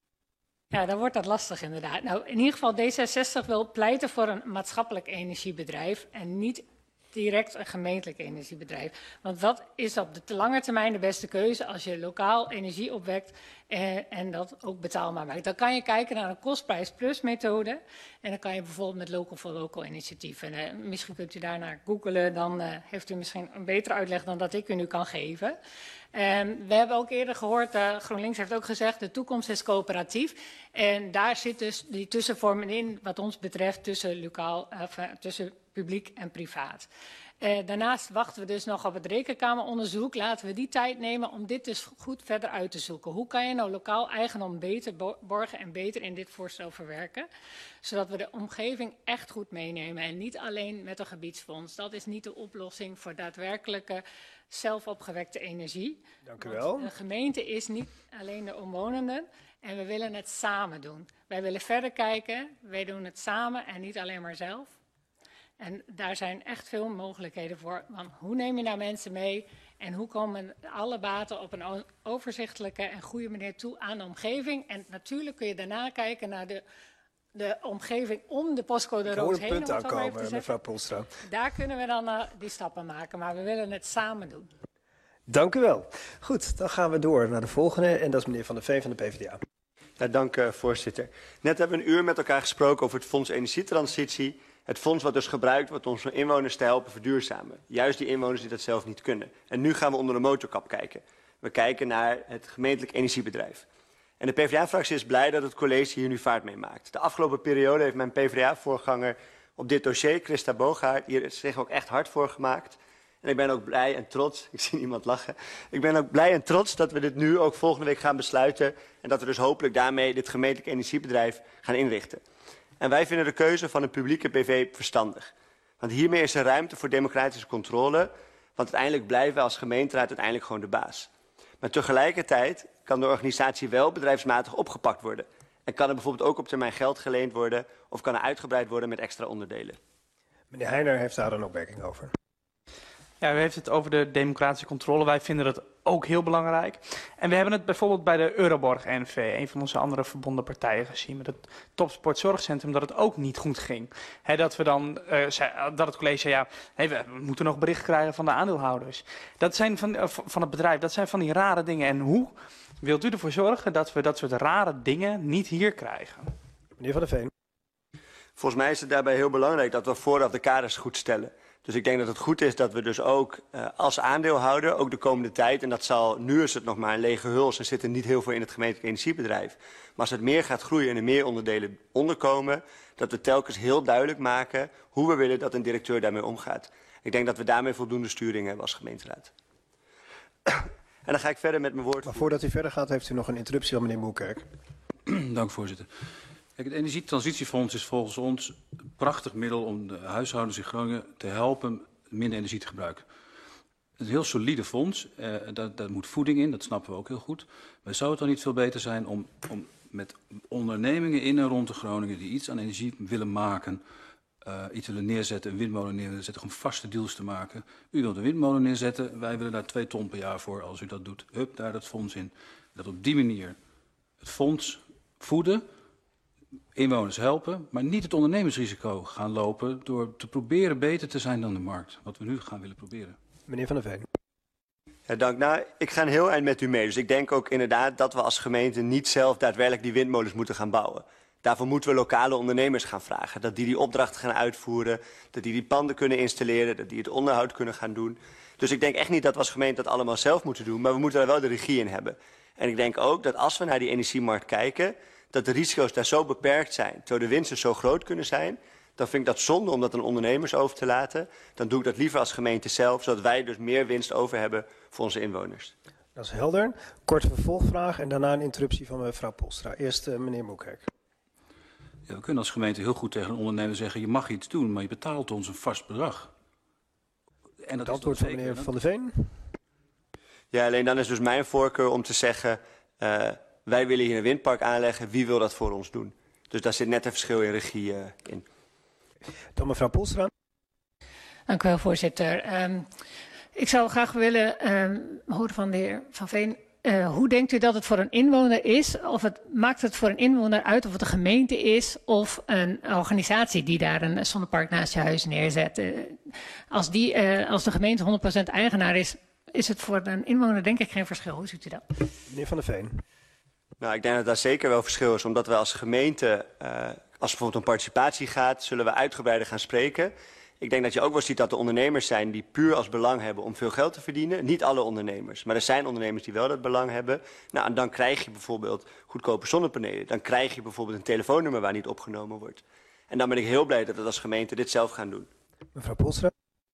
Ja, dan wordt dat lastig inderdaad. Nou, in ieder geval D zesenzestig wil pleiten voor een maatschappelijk energiebedrijf en niet direct een gemeentelijk energiebedrijf. Want wat is op de lange termijn de beste keuze als je lokaal energie opwekt en, en dat ook betaalbaar maakt? Dan kan je kijken naar een kostprijs-plus methode en dan kan je bijvoorbeeld met local for local initiatieven. Uh, misschien kunt u daarnaar googlen, dan uh, heeft u misschien een betere uitleg dan dat ik u nu kan geven. Um, we hebben ook eerder gehoord, uh, GroenLinks heeft ook gezegd, de toekomst is coöperatief. En daar zit dus die tussenvormen in, wat ons betreft, tussen, lokaal, uh, tussen publiek en privaat. Uh, daarnaast wachten we dus nog op het rekenkameronderzoek. Laten we die tijd nemen om dit dus goed verder uit te zoeken. Hoe kan je nou lokaal eigendom beter borgen en beter in dit voorstel verwerken? Zodat we de omgeving echt goed meenemen en niet alleen met een gebiedsfonds. Dat is niet de oplossing voor daadwerkelijke zelfopgewekte energie. Dank u wel. De gemeente is niet alleen de omwonenden en we willen het samen doen. Wij willen verder kijken, wij doen het samen en niet alleen maar zelf. En daar zijn echt veel mogelijkheden voor. Want hoe neem je nou mensen mee en hoe komen alle baten op een overzichtelijke en goede manier toe aan de omgeving? En natuurlijk kun je daarna kijken naar de, de omgeving om de postcode rood heen. Ik hoor een punt aankomen, mevrouw Poelstra. Daar kunnen we dan uh, die stappen maken, maar we willen het samen doen. Dank u wel. Goed, dan gaan we door naar de volgende en dat is meneer Van der Veen van de P v d A. Ja, dank uh, voorzitter. Net hebben we een uur met elkaar gesproken over het Fonds Energietransitie. Het fonds wat dus gebruikt wordt om onze inwoners te helpen verduurzamen. Juist die inwoners die dat zelf niet kunnen. En nu gaan we onder de motorkap kijken. We kijken naar het gemeentelijk energiebedrijf. En de P v d A-fractie is blij dat het college hier nu vaart mee maakt. De afgelopen periode heeft mijn P v d A-voorganger op dit dossier, Christa Boogaard, hier zich ook echt hard voor gemaakt. En ik ben ook blij en trots, ik zie niemand lachen, ik ben ook blij en trots dat we dit nu ook volgende week gaan besluiten. En dat we dus hopelijk daarmee dit gemeentelijk energiebedrijf gaan inrichten. En wij vinden de keuze van een publieke B V verstandig. Want hiermee is er ruimte voor democratische controle. Want uiteindelijk blijven we als gemeenteraad uiteindelijk gewoon de baas. Maar tegelijkertijd kan de organisatie wel bedrijfsmatig opgepakt worden. En kan er bijvoorbeeld ook op termijn geld geleend worden of kan er uitgebreid worden met extra onderdelen. Meneer Heijner heeft daar een opmerking over. Ja, u heeft het over de democratische controle. Wij vinden dat ook heel belangrijk. En we hebben het bijvoorbeeld bij de Euroborg N V, een van onze andere verbonden partijen, gezien met het topsportzorgcentrum, dat het ook niet goed ging. He, dat, we dan, uh, zei, dat het college zei, ja, hey, we moeten nog bericht krijgen van de aandeelhouders. Dat zijn van, uh, van het bedrijf, dat zijn van die rare dingen. En hoe wilt u ervoor zorgen dat we dat soort rare dingen niet hier krijgen? Meneer Van der Veen. Volgens mij is het daarbij heel belangrijk dat we vooraf de kaders goed stellen. Dus ik denk dat het goed is dat we dus ook uh, als aandeelhouder, ook de komende tijd, en dat zal, nu is het nog maar een lege huls en zit er niet heel veel in het gemeentelijk energiebedrijf. Maar als het meer gaat groeien en er meer onderdelen onderkomen, dat we telkens heel duidelijk maken hoe we willen dat een directeur daarmee omgaat. Ik denk dat we daarmee voldoende sturing hebben als gemeenteraad. En dan ga ik verder met mijn woord. Maar voordat u verder gaat, heeft u nog een interruptie van meneer Moerkerk. Dank voorzitter. Kijk, het Energietransitiefonds is volgens ons een prachtig middel om de huishoudens in Groningen te helpen minder energie te gebruiken. Het is een heel solide fonds, eh, daar, daar moet voeding in, dat snappen we ook heel goed. Maar zou het dan niet veel beter zijn om, om met ondernemingen in en rond de Groningen die iets aan energie willen maken, uh, iets willen neerzetten, een windmolen neerzetten, gewoon vaste deals te maken. U wilt een windmolen neerzetten, wij willen daar twee ton per jaar voor als u dat doet. Hup, daar dat fonds in. Dat op die manier het fonds voeden, inwoners helpen, maar niet het ondernemersrisico gaan lopen door te proberen beter te zijn dan de markt. Wat we nu gaan willen proberen. Meneer Van der Veen. Ja, dank. Nou, ik ga een heel eind met u mee. Dus ik denk ook inderdaad dat we als gemeente niet zelf daadwerkelijk die windmolens moeten gaan bouwen. Daarvoor moeten we lokale ondernemers gaan vragen. Dat die die opdrachten gaan uitvoeren, dat die die panden kunnen installeren, dat die het onderhoud kunnen gaan doen. Dus ik denk echt niet dat we als gemeente dat allemaal zelf moeten doen, maar we moeten daar wel de regie in hebben. En ik denk ook dat als we naar die energiemarkt kijken, dat de risico's daar zo beperkt zijn, terwijl de winsten zo groot kunnen zijn, dan vind ik dat zonde om dat aan ondernemers over te laten. Dan doe ik dat liever als gemeente zelf, zodat wij dus meer winst over hebben voor onze inwoners. Dat is helder. Korte vervolgvraag en daarna een interruptie van mevrouw Poelstra. Eerst uh, meneer Moerkerk. Ja, we kunnen als gemeente heel goed tegen een ondernemer zeggen, je mag iets doen, maar je betaalt ons een vast bedrag. En dat het antwoord van meneer Van der Veen. Ja, alleen dan is dus mijn voorkeur om te zeggen, Uh, wij willen hier een windpark aanleggen, wie wil dat voor ons doen? Dus daar zit net een verschil in regie uh, in. Dan mevrouw Poelstra. Dank u wel, voorzitter. Um, ik zou graag willen um, horen van de heer Van Veen. Uh, hoe denkt u dat het voor een inwoner is? Of het, maakt het voor een inwoner uit of het een gemeente is of een organisatie die daar een zonnepark naast je huis neerzet? Uh, als, die, uh, als de gemeente honderd procent eigenaar is, is het voor een inwoner denk ik geen verschil. Hoe ziet u dat? Meneer Van der Veen. Nou, ik denk dat daar zeker wel verschil is, omdat we als gemeente, uh, als het bijvoorbeeld om participatie gaat, zullen we uitgebreider gaan spreken. Ik denk dat je ook wel ziet dat er ondernemers zijn die puur als belang hebben om veel geld te verdienen. Niet alle ondernemers, maar er zijn ondernemers die wel dat belang hebben. Nou, en dan krijg je bijvoorbeeld goedkope zonnepanelen. Dan krijg je bijvoorbeeld een telefoonnummer waar niet opgenomen wordt. En dan ben ik heel blij dat we als gemeente dit zelf gaan doen. Mevrouw Poelstra.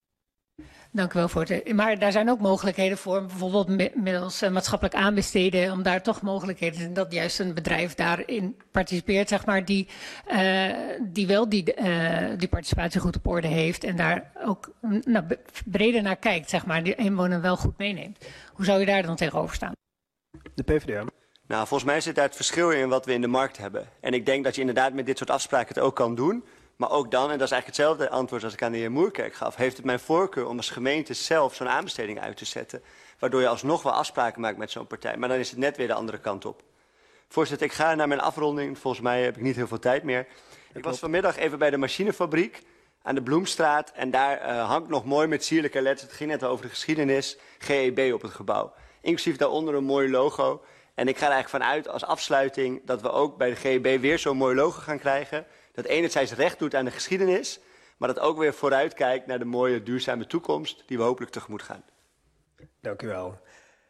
Dank u wel, voorzitter. Maar daar zijn ook mogelijkheden voor, bijvoorbeeld middels uh, maatschappelijk aanbesteden, om daar toch mogelijkheden zijn dat juist een bedrijf daarin participeert, zeg maar, die, uh, die wel die, uh, die participatie goed op orde heeft en daar ook nou, breder naar kijkt, zeg maar, die inwoner wel goed meeneemt. Hoe zou je daar dan tegenover staan? De P v d A. Nou, volgens mij zit daar het verschil in wat we in de markt hebben. En ik denk dat je inderdaad met dit soort afspraken het ook kan doen. Maar ook dan, en dat is eigenlijk hetzelfde antwoord als ik aan de heer Moerkerk gaf, heeft het mijn voorkeur om als gemeente zelf zo'n aanbesteding uit te zetten. Waardoor je alsnog wel afspraken maakt met zo'n partij. Maar dan is het net weer de andere kant op. Voorzitter, ik ga naar mijn afronding. Volgens mij heb ik niet heel veel tijd meer. Ik was vanmiddag even bij de machinefabriek aan de Bloemstraat. En daar uh, hangt nog mooi met sierlijke letters, het ging net over de geschiedenis, G E B op het gebouw. Inclusief daaronder een mooi logo. En ik ga er eigenlijk vanuit als afsluiting dat we ook bij de G E B weer zo'n mooi logo gaan krijgen. Dat enerzijds recht doet aan de geschiedenis, maar dat ook weer vooruit kijkt naar de mooie duurzame toekomst die we hopelijk tegemoet gaan. Dank u wel.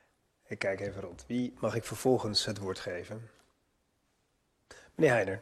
Ik kijk even rond. Wie mag ik vervolgens het woord geven? Meneer Heijner.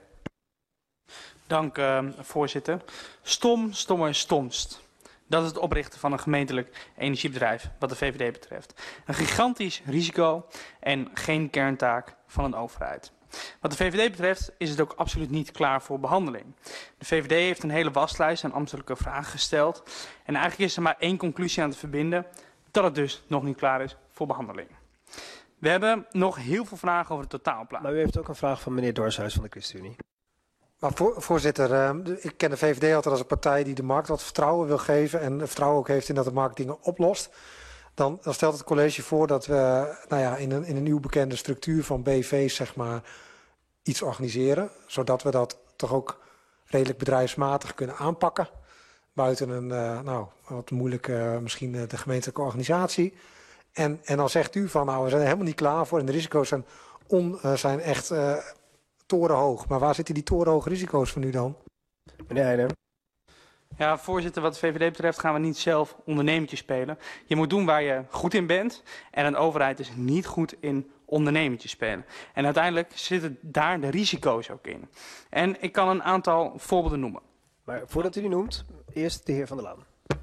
Dank, uh, voorzitter. Stom, stommer, stomst. Dat is het oprichten van een gemeentelijk energiebedrijf, wat de V V D betreft. Een gigantisch risico en geen kerntaak van een overheid. Wat de V V D betreft is het ook absoluut niet klaar voor behandeling. De V V D heeft een hele waslijst aan ambtelijke vragen gesteld. En eigenlijk is er maar één conclusie aan te verbinden, dat het dus nog niet klaar is voor behandeling. We hebben nog heel veel vragen over het totaalplan. Maar u heeft ook een vraag van meneer Dorshuis van de ChristenUnie. Maar voor, voorzitter, uh, ik ken de V V D altijd als een partij die de markt wat vertrouwen wil geven en vertrouwen ook heeft in dat de markt dingen oplost. Dan, dan stelt het college voor dat we nou ja, in, een, in een nieuw bekende structuur van B V's zeg maar, iets organiseren. Zodat we dat toch ook redelijk bedrijfsmatig kunnen aanpakken. Buiten een uh, nou, wat moeilijke, uh, misschien uh, de gemeentelijke organisatie. En, en dan zegt u van nou we zijn er helemaal niet klaar voor en de risico's zijn, on, uh, zijn echt uh, torenhoog. Maar waar zitten die torenhoge risico's van u dan? Meneer Heijner. Ja, voorzitter, wat de V V D betreft gaan we niet zelf ondernemertje spelen. Je moet doen waar je goed in bent. En een overheid is niet goed in ondernemertje spelen. En uiteindelijk zitten daar de risico's ook in. En ik kan een aantal voorbeelden noemen. Maar voordat u die noemt, eerst de heer Van der Laan.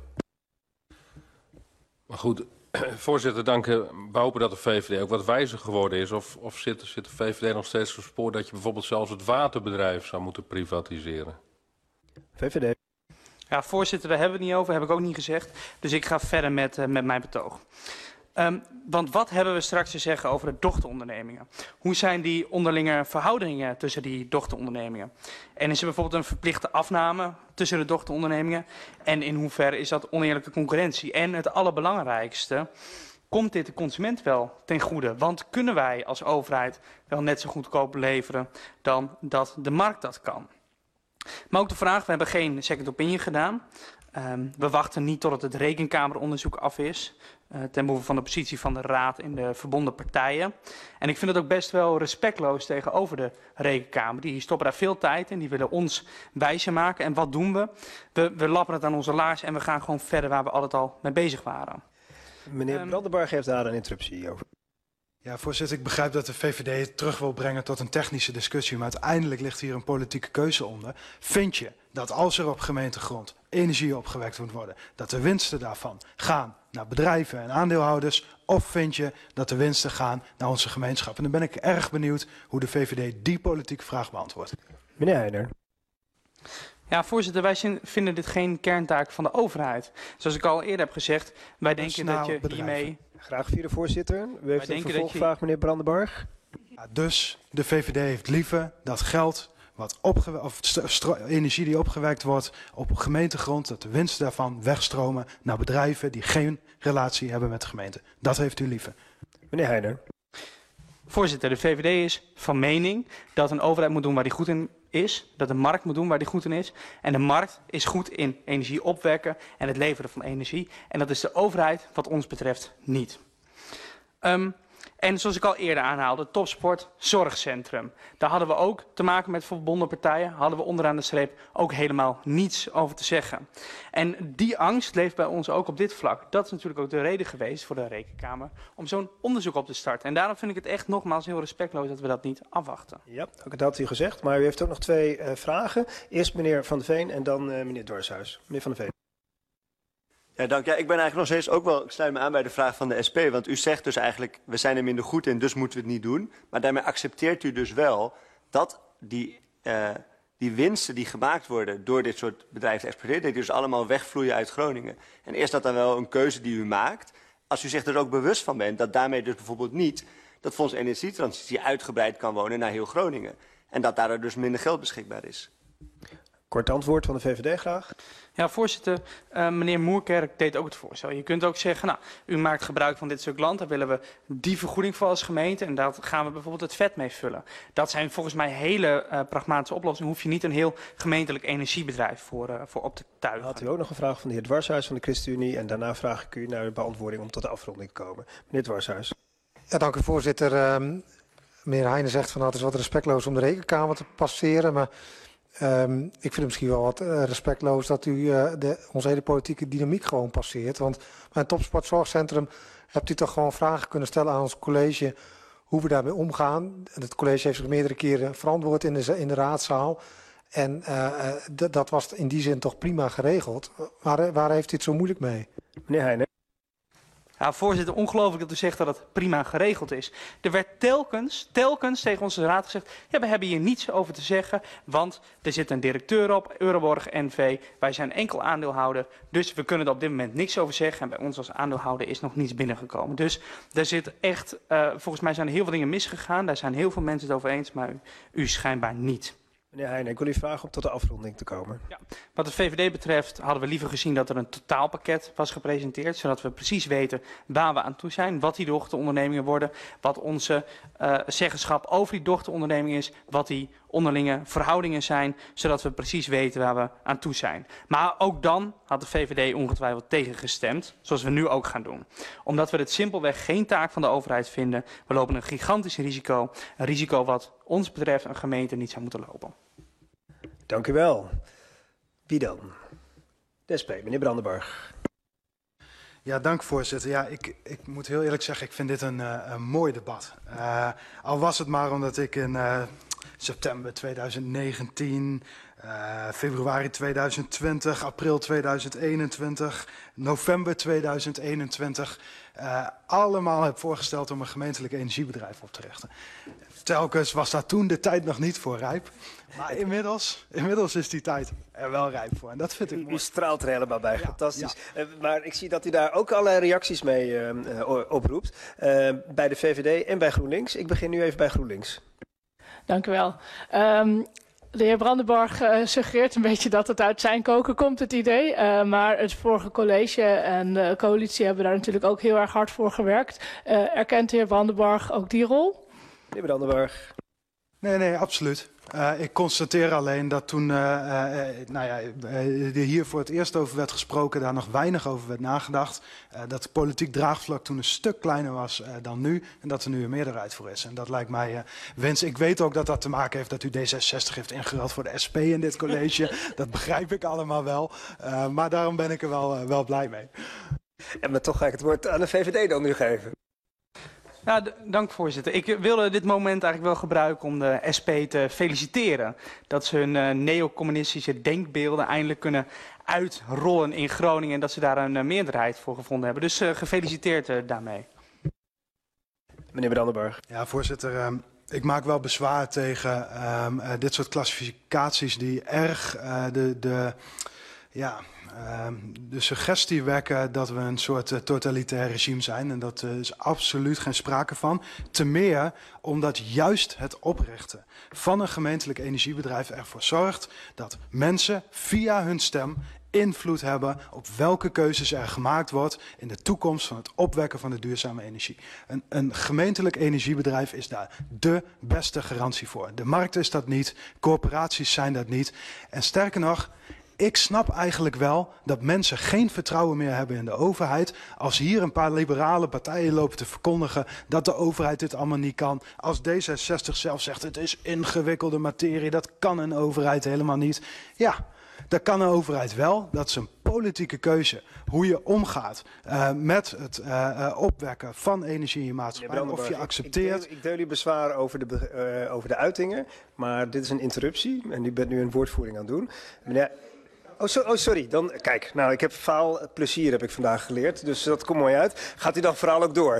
Maar goed, voorzitter, dank. We hopen dat de V V D ook wat wijzer geworden is. Of, of zit, zit de V V D nog steeds op het spoor dat je bijvoorbeeld zelfs het waterbedrijf zou moeten privatiseren? V V D. Ja, voorzitter, daar hebben we het niet over, heb ik ook niet gezegd. Dus ik ga verder met, uh, met mijn betoog. Um, want wat hebben we straks te zeggen over de dochterondernemingen? Hoe zijn die onderlinge verhoudingen tussen die dochterondernemingen? En is er bijvoorbeeld een verplichte afname tussen de dochterondernemingen? En in hoeverre is dat oneerlijke concurrentie? En het allerbelangrijkste, komt dit de consument wel ten goede? Want kunnen wij als overheid wel net zo goedkoop leveren dan dat de markt dat kan? Maar ook de vraag, we hebben geen second opinion gedaan. Um, we wachten niet tot het rekenkameronderzoek af is. Uh, ten behoeve van de positie van de Raad en de verbonden partijen. En ik vind het ook best wel respectloos tegenover de Rekenkamer. Die stoppen daar veel tijd in, die willen ons wijzer maken. En wat doen we? We, we lappen het aan onze laars en we gaan gewoon verder waar we altijd al mee bezig waren. Meneer um, Brandenburg heeft daar een interruptie over. Ja, voorzitter, ik begrijp dat de V V D het terug wil brengen tot een technische discussie, maar uiteindelijk ligt hier een politieke keuze onder. Vind je dat als er op gemeentegrond energie opgewekt moet worden, dat de winsten daarvan gaan naar bedrijven en aandeelhouders, of vind je dat de winsten gaan naar onze gemeenschap? En dan ben ik erg benieuwd hoe de V V D die politieke vraag beantwoordt. Meneer Heijner. Ja, voorzitter, wij vinden dit geen kerntaak van de overheid. Zoals ik al eerder heb gezegd, wij denken dat je hiermee... Graag, vierde voorzitter. U heeft een vervolgvraag, je... meneer Brandenburg. Dus de V V D heeft liever dat geld, wat opge- of energie die opgewekt wordt op gemeentegrond, dat de winsten daarvan wegstromen naar bedrijven die geen relatie hebben met de gemeente. Dat heeft u liever. Meneer Heijner. Voorzitter, de V V D is van mening dat een overheid moet doen waar die goed in is. Dat de markt moet doen waar die goed in is. En de markt is goed in energie opwekken en het leveren van energie. En dat is de overheid wat ons betreft niet. Um, en zoals ik al eerder aanhaalde, topsport, zorgcentrum. Daar hadden we ook te maken met verbonden partijen. Hadden we onderaan de streep ook helemaal niets over te zeggen. En die angst leeft bij ons ook op dit vlak. Dat is natuurlijk ook de reden geweest voor de Rekenkamer om zo'n onderzoek op te starten. En daarom vind ik het echt nogmaals heel respectloos dat we dat niet afwachten. Ja, ook dat had u gezegd. Maar u heeft ook nog twee uh, vragen. Eerst meneer Van der Veen en dan uh, meneer Dorpshuis. Meneer Van der Veen. Ja, dank. Ja, ik ben eigenlijk nog steeds ook wel, ik sluit me aan bij de vraag van de S P. Want u zegt dus eigenlijk, we zijn er minder goed in, dus moeten we het niet doen. Maar daarmee accepteert u dus wel dat die, uh, die winsten die gemaakt worden door dit soort bedrijven te exporteren, dat die dus allemaal wegvloeien uit Groningen. En is dat dan wel een keuze die u maakt? Als u zich er ook bewust van bent dat daarmee dus bijvoorbeeld niet dat Fonds Energietransitie uitgebreid kan wonen naar heel Groningen. En dat daardoor dus minder geld beschikbaar is. Kort antwoord van de V V D graag. Ja, voorzitter, uh, meneer Moerkerk deed ook het voorstel. Je kunt ook zeggen, nou, u maakt gebruik van dit stuk land, daar willen we die vergoeding voor als gemeente en daar gaan we bijvoorbeeld het vet mee vullen. Dat zijn volgens mij hele uh, pragmatische oplossingen. Hoef je niet een heel gemeentelijk energiebedrijf voor, uh, voor op te tuigen. Had u ook nog een vraag van de heer Dwarshuis van de ChristenUnie en daarna vraag ik u naar de beantwoording om tot de afronding te komen. Meneer Dwarshuis. Ja, dank u voorzitter. Um, meneer Heijnen zegt van nou, het is wat respectloos om de Rekenkamer te passeren, maar Um, ik vind het misschien wel wat uh, respectloos dat u uh, de, onze hele politieke dynamiek gewoon passeert. Want bij een topsportzorgcentrum hebt u toch gewoon vragen kunnen stellen aan ons college hoe we daarmee omgaan. En het college heeft zich meerdere keren verantwoord in de, in de raadzaal. En uh, uh, dat was in die zin toch prima geregeld. Waar, waar heeft u het zo moeilijk mee? Meneer Heijnen. Ja, voorzitter, ongelooflijk dat u zegt dat het prima geregeld is. Er werd telkens, telkens tegen onze raad gezegd, ja, we hebben hier niets over te zeggen, want er zit een directeur op, Euroborg N V, wij zijn enkel aandeelhouder, dus we kunnen er op dit moment niks over zeggen. En bij ons als aandeelhouder is nog niets binnengekomen. Dus daar zit echt, uh, volgens mij zijn er heel veel dingen misgegaan, daar zijn heel veel mensen het over eens, maar u, u schijnbaar niet. Meneer Heijnen, ik wil u vragen om tot de afronding te komen. Ja. Wat de V V D betreft hadden we liever gezien dat er een totaalpakket was gepresenteerd, zodat we precies weten waar we aan toe zijn, wat die dochterondernemingen worden, wat onze uh, zeggenschap over die dochteronderneming is, wat die onderlinge verhoudingen zijn, zodat we precies weten waar we aan toe zijn. Maar ook dan had de V V D ongetwijfeld tegengestemd, zoals we nu ook gaan doen. Omdat we het simpelweg geen taak van de overheid vinden. We lopen een gigantisch risico, een risico wat ons betreft een gemeente niet zou moeten lopen. Dank u wel. Wie dan? De S P, meneer Brandenburg. Ja, dank voorzitter. Ja, ik, ik moet heel eerlijk zeggen, ik vind dit een, uh, een mooi debat. Uh, al was het maar omdat ik in uh, september tweeduizend negentien, uh, februari tweeduizend twintig, april tweeduizend eenentwintig, november tweeduizend eenentwintig... Uh, allemaal heb voorgesteld om een gemeentelijk energiebedrijf op te richten. Telkens was daar toen de tijd nog niet voor rijp. Maar inmiddels, inmiddels is die tijd er wel rijp voor. En dat vind ik u, mooi. U straalt er helemaal bij. Ja, fantastisch. Ja. Uh, maar ik zie dat u daar ook allerlei reacties mee uh, uh, oproept. Uh, bij de V V D en bij GroenLinks. Ik begin nu even bij GroenLinks. Dank u wel. Um, De heer Brandenburg uh, suggereert een beetje dat het uit zijn koken komt, het idee. Uh, maar het vorige college en de coalitie hebben daar natuurlijk ook heel erg hard voor gewerkt. Uh, erkent de heer Brandenburg ook die rol? Meneer Brandenburg. Nee, nee, absoluut. Uh, ik constateer alleen dat toen uh, uh, nou ja, uh, er hier voor het eerst over werd gesproken, daar nog weinig over werd nagedacht. Uh, dat het politiek draagvlak toen een stuk kleiner was uh, dan nu en dat er nu een meerderheid voor is. En dat lijkt mij uh, wens. Ik weet ook dat dat te maken heeft dat u D zesenzestig heeft ingeruild voor de S P in dit college. Dat begrijp ik allemaal wel. Uh, maar daarom ben ik er wel, uh, wel blij mee. En maar toch ga ik het woord aan de V V D dan nu geven. Ja, dank voorzitter. Ik wilde dit moment eigenlijk wel gebruiken om de S P te feliciteren. Dat ze hun uh, neocommunistische denkbeelden eindelijk kunnen uitrollen in Groningen en dat ze daar een uh, meerderheid voor gevonden hebben. Dus uh, gefeliciteerd uh, daarmee. Meneer Brandenburg. Ja, voorzitter. Um, ik maak wel bezwaar tegen um, uh, dit soort klassificaties die erg uh, de... de ja, uh, de suggestie wekken dat we een soort uh, totalitair regime zijn. En dat uh, is absoluut geen sprake van. Te meer omdat juist het oprichten van een gemeentelijk energiebedrijf ervoor zorgt dat mensen via hun stem invloed hebben op welke keuzes er gemaakt wordt in de toekomst van het opwekken van de duurzame energie. Een, een gemeentelijk energiebedrijf is daar de beste garantie voor. De markt is dat niet, corporaties zijn dat niet. En sterker nog, ik snap eigenlijk wel dat mensen geen vertrouwen meer hebben in de overheid. Als hier een paar liberale partijen lopen te verkondigen dat de overheid dit allemaal niet kan. Als D zesenzestig zelf zegt het is ingewikkelde materie, dat kan een overheid helemaal niet. Ja, dat kan een overheid wel. Dat is een politieke keuze. Hoe je omgaat uh, met het uh, uh, opwekken van energie in je maatschappij. Of je accepteert. Ik, ik, deel, ik deel uw bezwaar over de, uh, over de uitingen. Maar dit is een interruptie. En u bent nu een woordvoering aan het doen. Meneer... Oh, so, oh, sorry. Dan, kijk, nou, ik heb faalplezier heb ik vandaag geleerd. Dus dat komt mooi uit. Gaat u dan vooral ook door?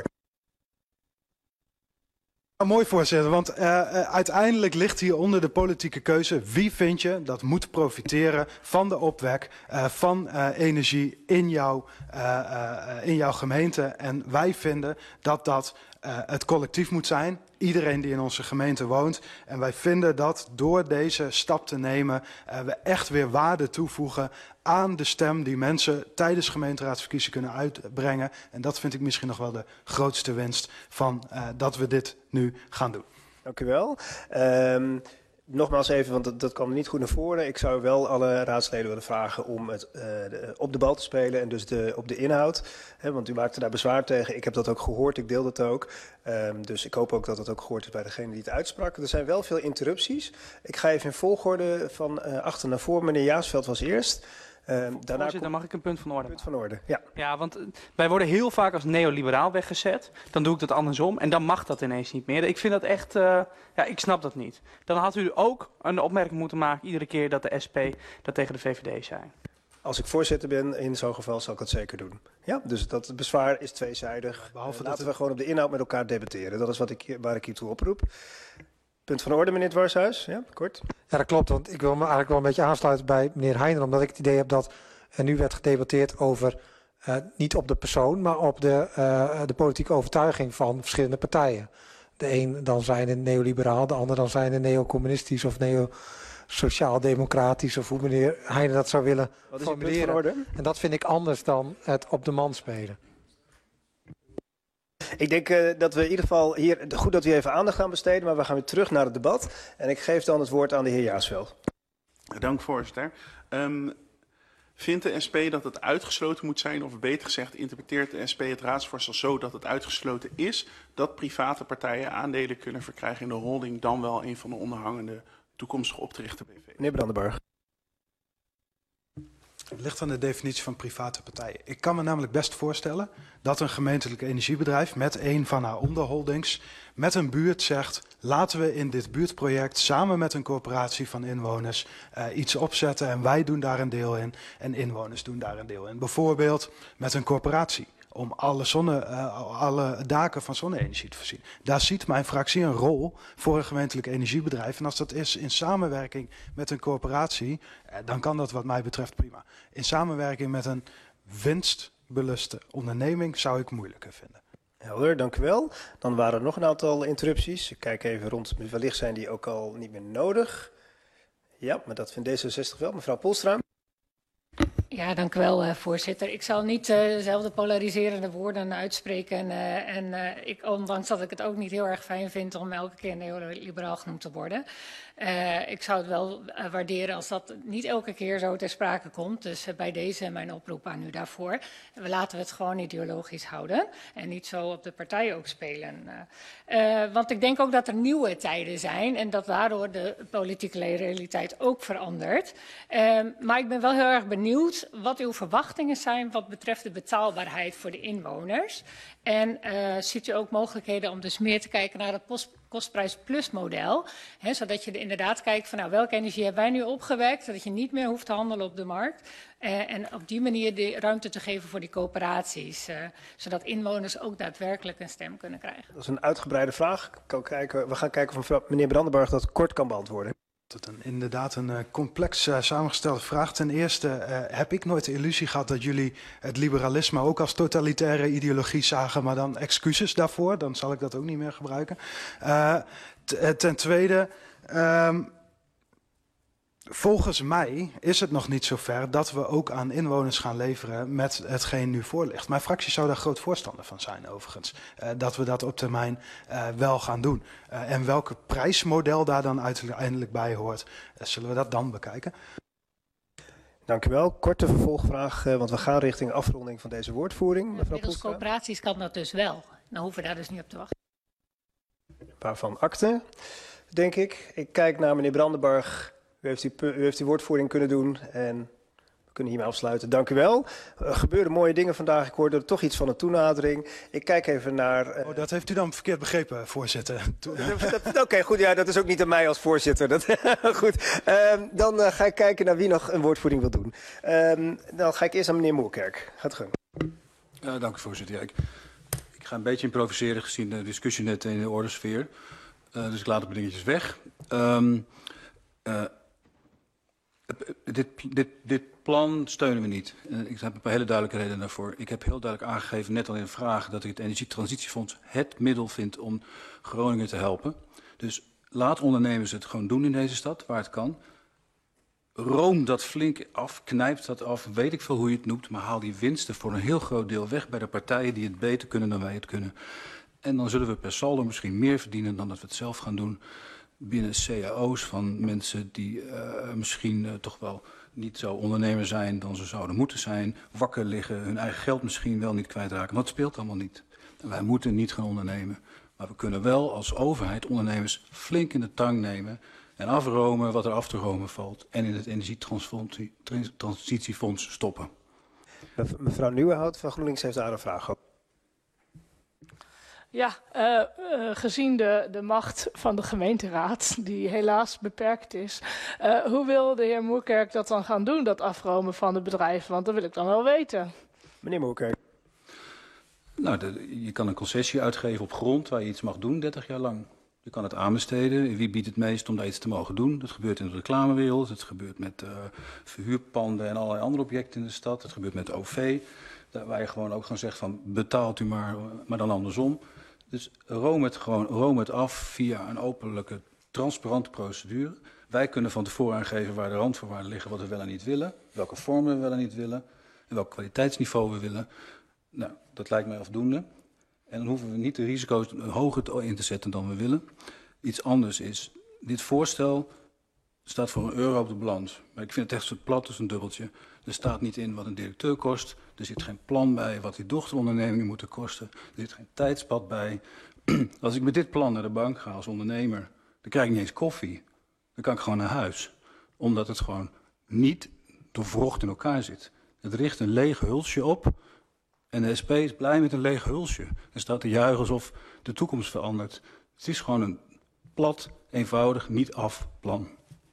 Mooi voorzitter, want uh, uh, uiteindelijk ligt hieronder de politieke keuze. Wie vind je dat moet profiteren van de opwek uh, van uh, energie in, jou, uh, uh, in jouw gemeente? En wij vinden dat dat uh, het collectief moet zijn. Iedereen die in onze gemeente woont. En wij vinden dat door deze stap te nemen uh, we echt weer waarde toevoegen aan de stem die mensen tijdens gemeenteraadsverkiezingen kunnen uitbrengen. En dat vind ik misschien nog wel de grootste winst van uh, dat we dit nu gaan doen. Dank u wel. Um, nogmaals even, want dat, dat kwam er niet goed naar voren. Ik zou wel alle raadsleden willen vragen om het uh, de, op de bal te spelen en dus de, op de inhoud. He, want u maakte daar bezwaar tegen. Ik heb dat ook gehoord, ik deel dat ook. Um, dus ik hoop ook dat het ook gehoord is bij degene die het uitsprak. Er zijn wel veel interrupties. Ik ga even in volgorde van uh, achter naar voor. Meneer Jaarsveld was eerst. Uh, daarna Voorzitter, mag ik een punt van orde punt van orde, ja. Ja, want wij worden heel vaak als neoliberaal weggezet. Dan doe ik dat andersom en dan mag dat ineens niet meer. Ik vind dat echt, uh, ja, ik snap dat niet. Dan had u ook een opmerking moeten maken iedere keer dat de S P dat tegen de V V D zei. Als ik voorzitter ben, in zo'n geval zal ik dat zeker doen. Ja, dus dat bezwaar is tweezijdig. Behalve uh, laten dat we gewoon op de inhoud met elkaar debatteren. Dat is wat ik, waar ik hiertoe oproep. Punt van orde, meneer Dwarshuis. Ja, kort. Ja, dat klopt. Want ik wil me eigenlijk wel een beetje aansluiten bij meneer Heijner. Omdat ik het idee heb dat er nu werd gedebatteerd over uh, niet op de persoon, maar op de, uh, de politieke overtuiging van verschillende partijen. De een dan zijn een neoliberaal, de ander dan zijn een neocommunistisch of neo-sociaal-democratisch. Of hoe meneer Heijner dat zou willen Wat is formuleren. Punt van orde? En dat vind ik anders dan het op de man spelen. Ik denk uh, dat we in ieder geval hier, goed dat we even aandacht gaan besteden, maar we gaan weer terug naar het debat. En ik geef dan het woord aan de heer Jaarsveld. Dank voorzitter. Um, vindt de S P dat het uitgesloten moet zijn, of beter gezegd interpreteert de S P het raadsvoorstel zo dat het uitgesloten is dat private partijen aandelen kunnen verkrijgen in de holding, dan wel een van de onderhangende toekomstige op te richten B V? Meneer Brandenburg. Het ligt aan de definitie van private partijen. Ik kan me namelijk best voorstellen dat een gemeentelijk energiebedrijf met een van haar onderholdings met een buurt zegt, laten we in dit buurtproject samen met een corporatie van inwoners uh, iets opzetten en wij doen daar een deel in en inwoners doen daar een deel in. Bijvoorbeeld met een corporatie om alle, zonne, uh, alle daken van zonne-energie te voorzien. Daar ziet mijn fractie een rol voor een gemeentelijk energiebedrijf. En als dat is in samenwerking met een corporatie, uh, dan kan dat wat mij betreft prima. In samenwerking met een winstbeluste onderneming zou ik moeilijker vinden. Helder, dank u wel. Dan waren er nog een aantal interrupties. Ik kijk even rond, wellicht zijn die ook al niet meer nodig. Ja, maar dat vindt D zesenzestig wel. Mevrouw Poelstra. Ja, dank u wel, uh, voorzitter. Ik zal niet uh, dezelfde polariserende woorden uitspreken. Uh, en uh, ik, ondanks dat ik het ook niet heel erg fijn vind om elke keer neoliberaal genoemd te worden. Uh, ik zou het wel uh, waarderen als dat niet elke keer zo ter sprake komt. Dus uh, bij deze mijn oproep aan u daarvoor. We laten we het gewoon ideologisch houden. En niet zo op de partij ook spelen. Uh, uh, want ik denk ook dat er nieuwe tijden zijn. En dat daardoor de politieke realiteit ook verandert. Uh, maar ik ben wel heel erg benieuwd wat uw verwachtingen zijn wat betreft de betaalbaarheid voor de inwoners. En uh, ziet u ook mogelijkheden om dus meer te kijken naar het post kostprijs plus model. Hè, zodat je inderdaad kijkt van nou, welke energie hebben wij nu opgewekt. Zodat je niet meer hoeft te handelen op de markt. Uh, en op die manier de ruimte te geven voor die coöperaties. Uh, zodat inwoners ook daadwerkelijk een stem kunnen krijgen. Dat is een uitgebreide vraag. Ik kan kijken, we gaan kijken of meneer Brandenburg dat kort kan beantwoorden. Het een, inderdaad een uh, complex uh, samengestelde vraag. Ten eerste uh, heb ik nooit de illusie gehad dat jullie het liberalisme ook als totalitaire ideologie zagen, maar dan excuses daarvoor. Dan zal ik dat ook niet meer gebruiken. Uh, ten tweede, um, volgens mij is het nog niet zover dat we ook aan inwoners gaan leveren met hetgeen nu voor ligt. Mijn fractie zou daar groot voorstander van zijn overigens. Uh, dat we dat op termijn uh, wel gaan doen. Uh, en welke prijsmodel daar dan uiteindelijk bij hoort, uh, zullen we dat dan bekijken. Dank u wel. Korte vervolgvraag, uh, want we gaan richting afronding van deze woordvoering. Mevrouw Middels Poelstra. coöperaties kan dat dus wel. Dan hoeven we daar dus niet op te wachten. Waarvan akte, denk ik. Ik kijk naar meneer Brandenburg. U heeft, die, u heeft die woordvoering kunnen doen en we kunnen hiermee afsluiten. Dank u wel. Er gebeuren mooie dingen vandaag. Ik hoorde toch iets van een toenadering. Ik kijk even naar... Uh... Oh, dat heeft u dan verkeerd begrepen, voorzitter. Oké, okay, goed. Ja, dat is ook niet aan mij als voorzitter. Dat, goed. Uh, dan uh, ga ik kijken naar wie nog een woordvoering wil doen. Uh, dan ga ik eerst aan meneer Moerkerk. Gaat gang. Ja, dank u, voorzitter. Ja, ik, ik ga een beetje improviseren gezien de discussie net in de ordesfeer. Uh, dus ik laat het dingetjes weg. Um, uh, Dit, dit, dit plan steunen we niet. Ik heb een hele duidelijke reden daarvoor. Ik heb heel duidelijk aangegeven, net al in de vraag, dat ik het Energietransitiefonds het middel vind om Groningen te helpen. Dus laat ondernemers het gewoon doen in deze stad, waar het kan. Room dat flink af, knijpt dat af, weet ik veel hoe je het noemt, maar haal die winsten voor een heel groot deel weg bij de partijen die het beter kunnen dan wij het kunnen. En dan zullen we per saldo misschien meer verdienen dan dat we het zelf gaan doen binnen C A O's van mensen die uh, misschien uh, toch wel niet zo ondernemer zijn dan ze zouden moeten zijn, wakker liggen, hun eigen geld misschien wel niet kwijtraken. Maar dat speelt allemaal niet. En wij moeten niet gaan ondernemen. Maar we kunnen wel als overheid ondernemers flink in de tang nemen en afromen wat er af te romen valt en in het Energietransitiefonds stoppen. Mevrouw Nieuwenhout van GroenLinks heeft daar een vraag op. Ja, uh, uh, gezien de, de macht van de gemeenteraad, die helaas beperkt is, uh, hoe wil de heer Moerkerk dat dan gaan doen, dat afromen van de bedrijven? Want dat wil ik dan wel weten. Meneer Moerkerk. Nou, de, je kan een concessie uitgeven op grond waar je iets mag doen, dertig jaar lang. Je kan het aanbesteden. Wie biedt het meest om daar iets te mogen doen? Dat gebeurt in de reclamewereld, het gebeurt met uh, verhuurpanden en allerlei andere objecten in de stad. Het gebeurt met O V, daar waar je gewoon ook gewoon zegt van betaalt u maar, maar dan andersom. Dus room het, gewoon, room het af via een openlijke, transparante procedure. Wij kunnen van tevoren aangeven waar de randvoorwaarden liggen, wat we wel en niet willen, welke vormen we wel en niet willen en welk kwaliteitsniveau we willen. Nou, dat lijkt mij afdoende. En dan hoeven we niet de risico's hoger in te zetten dan we willen. Iets anders is, dit voorstel staat voor een euro op de balans. Maar ik vind het echt zo plat als een dubbeltje. Er staat niet in wat een directeur kost. Er zit geen plan bij wat die dochterondernemingen moeten kosten. Er zit geen tijdspad bij. Als ik met dit plan naar de bank ga als ondernemer, dan krijg ik niet eens koffie. Dan kan ik gewoon naar huis. Omdat het gewoon niet doorwrocht in elkaar zit. Het richt een leeg hulsje op. En de S P is blij met een leeg hulsje. Er staat te juichen alsof de toekomst verandert. Het is gewoon een plat, eenvoudig, niet af plan.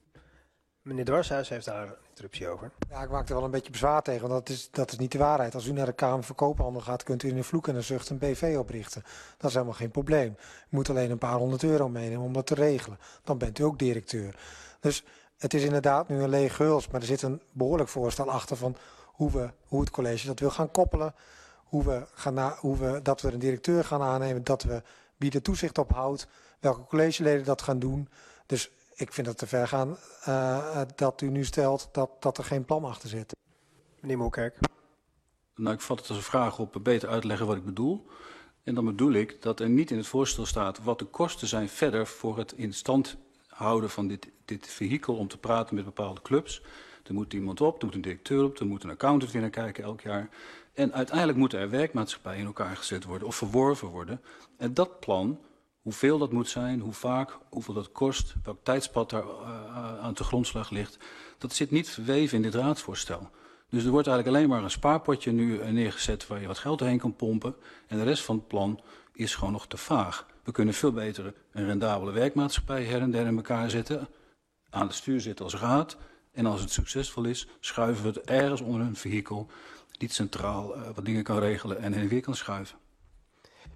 Meneer Dwarshuis heeft daar een interruptie over. Ja, ik maak er wel een beetje bezwaar tegen, want dat is, dat is niet de waarheid. Als u naar de Kamer van Koophandel gaat, kunt u in een vloek en een zucht een B V oprichten. Dat is helemaal geen probleem. U moet alleen een paar honderd euro meenemen om dat te regelen. Dan bent u ook directeur. Dus het is inderdaad nu een lege huls, maar er zit een behoorlijk voorstel achter van hoe, we, hoe het college dat wil gaan koppelen. Hoe we, gaan na, hoe we dat we een directeur gaan aannemen, dat we wie er toezicht op houdt, welke collegeleden dat gaan doen. Dus ik vind het te ver gaan uh, dat u nu stelt dat, dat er geen plan achter zit. Meneer Moerkerk. Nou, ik vat het als een vraag op beter uitleggen wat ik bedoel. En dan bedoel ik dat er niet in het voorstel staat wat de kosten zijn verder voor het in stand houden van dit, dit vehikel om te praten met bepaalde clubs. Er moet iemand op, er moet een directeur op, er moet een accountant weer naar kijken elk jaar. En uiteindelijk moeten er werkmaatschappijen in elkaar gezet worden of verworven worden. En dat plan, hoeveel dat moet zijn, hoe vaak, hoeveel dat kost, welk tijdspad daar uh, aan de grondslag ligt, dat zit niet verweven in dit raadsvoorstel. Dus er wordt eigenlijk alleen maar een spaarpotje nu neergezet waar je wat geld heen kan pompen. En de rest van het plan is gewoon nog te vaag. We kunnen veel beter een rendabele werkmaatschappij her en der in elkaar zetten, aan het stuur zitten als raad. En als het succesvol is, schuiven we het ergens onder een vehikel, niet centraal uh, wat dingen kan regelen en heen en weer kan schuiven.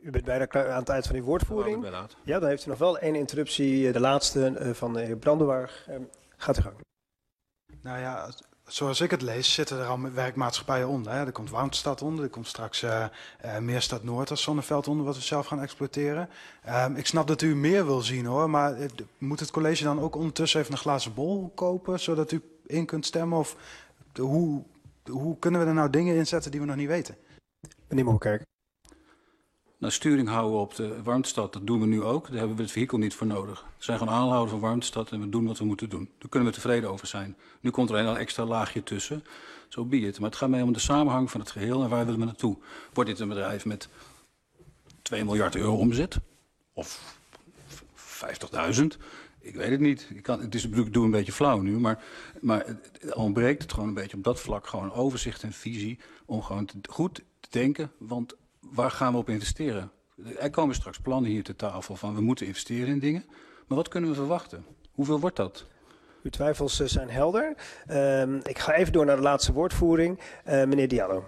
U bent bijna klaar aan het eind van uw woordvoering. Ja, ik ja, dan heeft u nog wel één interruptie, de laatste uh, van de heer Brandenburg. Uh, gaat u gang. Nou ja, zoals ik het lees, zitten er al werkmaatschappijen onder. Hè. Er komt Woudstad onder, er komt straks uh, uh, Meerstad Noord als Zonneveld onder, wat we zelf gaan exploiteren. Um, ik snap dat u meer wil zien hoor, maar uh, moet het college dan ook ondertussen even een glazen bol kopen, zodat u in kunt stemmen? Of de, hoe, de, hoe kunnen we er nou dingen inzetten die we nog niet weten? Meneer Moerkerk. Nou, sturing houden op de Warmtestad, dat doen we nu ook. Daar hebben we het vehikel niet voor nodig. We zijn gewoon aanhouden van Warmtestad en we doen wat we moeten doen. Daar kunnen we tevreden over zijn. Nu komt er een extra laagje tussen. Zo so be it. Maar het gaat mij om de samenhang van het geheel en waar willen we naartoe. Wordt dit een bedrijf met twee miljard euro omzet? Of vijftigduizend? Ik weet het niet. Ik, kan, het is, ik doe een beetje flauw nu, maar, maar het ontbreekt het gewoon een beetje op dat vlak. Gewoon overzicht en visie om gewoon te, goed te denken, want waar gaan we op investeren? Er komen straks plannen hier ter tafel van we moeten investeren in dingen. Maar wat kunnen we verwachten? Hoeveel wordt dat? Uw twijfels uh, zijn helder. Uh, ik ga even door naar de laatste woordvoering. Uh, meneer Diallo.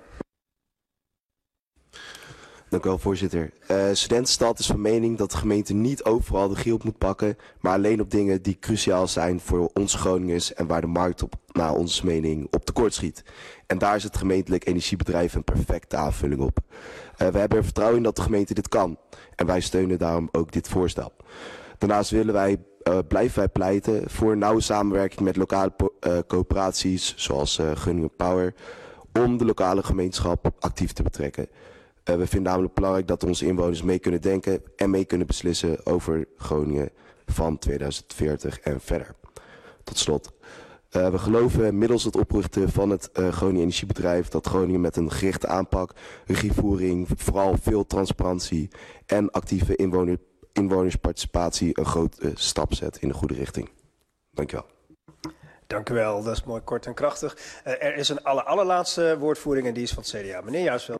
Dank u wel, voorzitter. Uh, Studentenstad is van mening dat de gemeente niet overal de regie op moet pakken, maar alleen op dingen die cruciaal zijn voor ons Groningers en waar de markt op, naar onze mening op tekort schiet. En daar is het gemeentelijk energiebedrijf een perfecte aanvulling op. Uh, we hebben er vertrouwen in dat de gemeente dit kan en wij steunen daarom ook dit voorstel. Daarnaast willen wij, uh, blijven wij pleiten voor een nauwe samenwerking met lokale uh, coöperaties zoals uh, Groningen Power om de lokale gemeenschap actief te betrekken. Uh, we vinden namelijk belangrijk dat onze inwoners mee kunnen denken en mee kunnen beslissen over Groningen van tweeduizend veertig en verder. Tot slot. Uh, we geloven middels het oprichten van het uh, Groningen Energiebedrijf dat Groningen met een gerichte aanpak, regievoering, vooral veel transparantie en actieve inwoner, inwonersparticipatie een grote stap zet in de goede richting. Dank u wel. Dank u wel, dat is mooi kort en krachtig. Uh, er is een aller, allerlaatste woordvoering en die is van het C D A. Meneer Juisveld.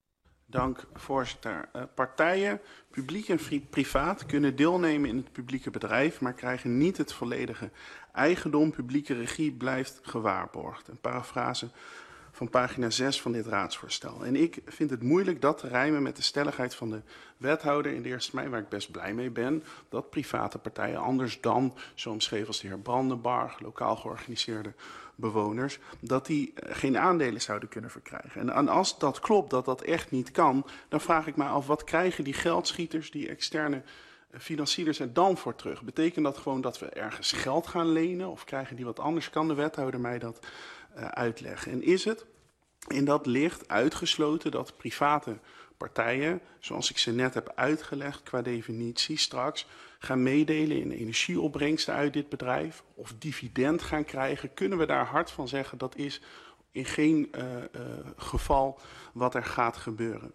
Dank, voorzitter. Uh, partijen, publiek en privaat, kunnen deelnemen in het publieke bedrijf, maar krijgen niet het volledige eigendom. Publieke regie blijft gewaarborgd. Een parafrase van pagina zes van dit raadsvoorstel. En ik vind het moeilijk dat te rijmen met de stelligheid van de wethouder in de eerste mei, waar ik best blij mee ben, dat private partijen anders dan, zo omschreven als de heer Brandenburg, lokaal georganiseerde bewoners, dat die geen aandelen zouden kunnen verkrijgen. En als dat klopt, dat dat echt niet kan, dan vraag ik me af, wat krijgen die geldschieters, die externe financiers er dan voor terug? Betekent dat gewoon dat we ergens geld gaan lenen of krijgen die wat anders? Kan de wethouder mij dat uh, uitleggen? En is het in dat licht uitgesloten dat private partijen, zoals ik ze net heb uitgelegd qua definitie, straks gaan meedelen in de energieopbrengsten uit dit bedrijf of dividend gaan krijgen? Kunnen we daar hard van zeggen dat is in geen uh, uh, geval wat er gaat gebeuren?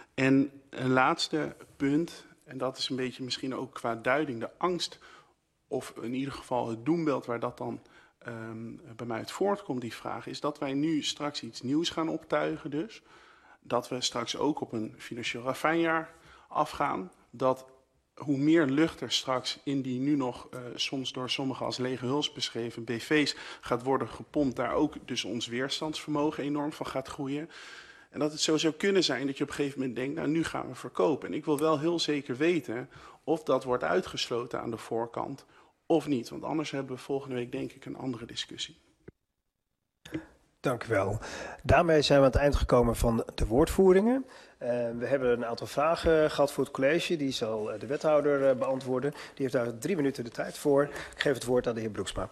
En een laatste punt, en dat is een beetje misschien ook qua duiding de angst, of in ieder geval het doembeeld waar dat dan um, bij mij uit voortkomt, die vraag, is dat wij nu straks iets nieuws gaan optuigen dus. Dat we straks ook op een financieel ravijnjaar afgaan. Dat hoe meer lucht er straks in die nu nog uh, soms door sommigen als lege huls beschreven B V's gaat worden gepompt, daar ook dus ons weerstandsvermogen enorm van gaat groeien. En dat het zo zou kunnen zijn dat je op een gegeven moment denkt, nou nu gaan we verkopen. En ik wil wel heel zeker weten of dat wordt uitgesloten aan de voorkant of niet. Want anders hebben we volgende week denk ik een andere discussie. Dank u wel. Daarmee zijn we aan het eind gekomen van de woordvoeringen. Uh, we hebben een aantal vragen gehad voor het college. Die zal de wethouder uh, beantwoorden. Die heeft daar drie minuten de tijd voor. Ik geef het woord aan de heer Broeksma.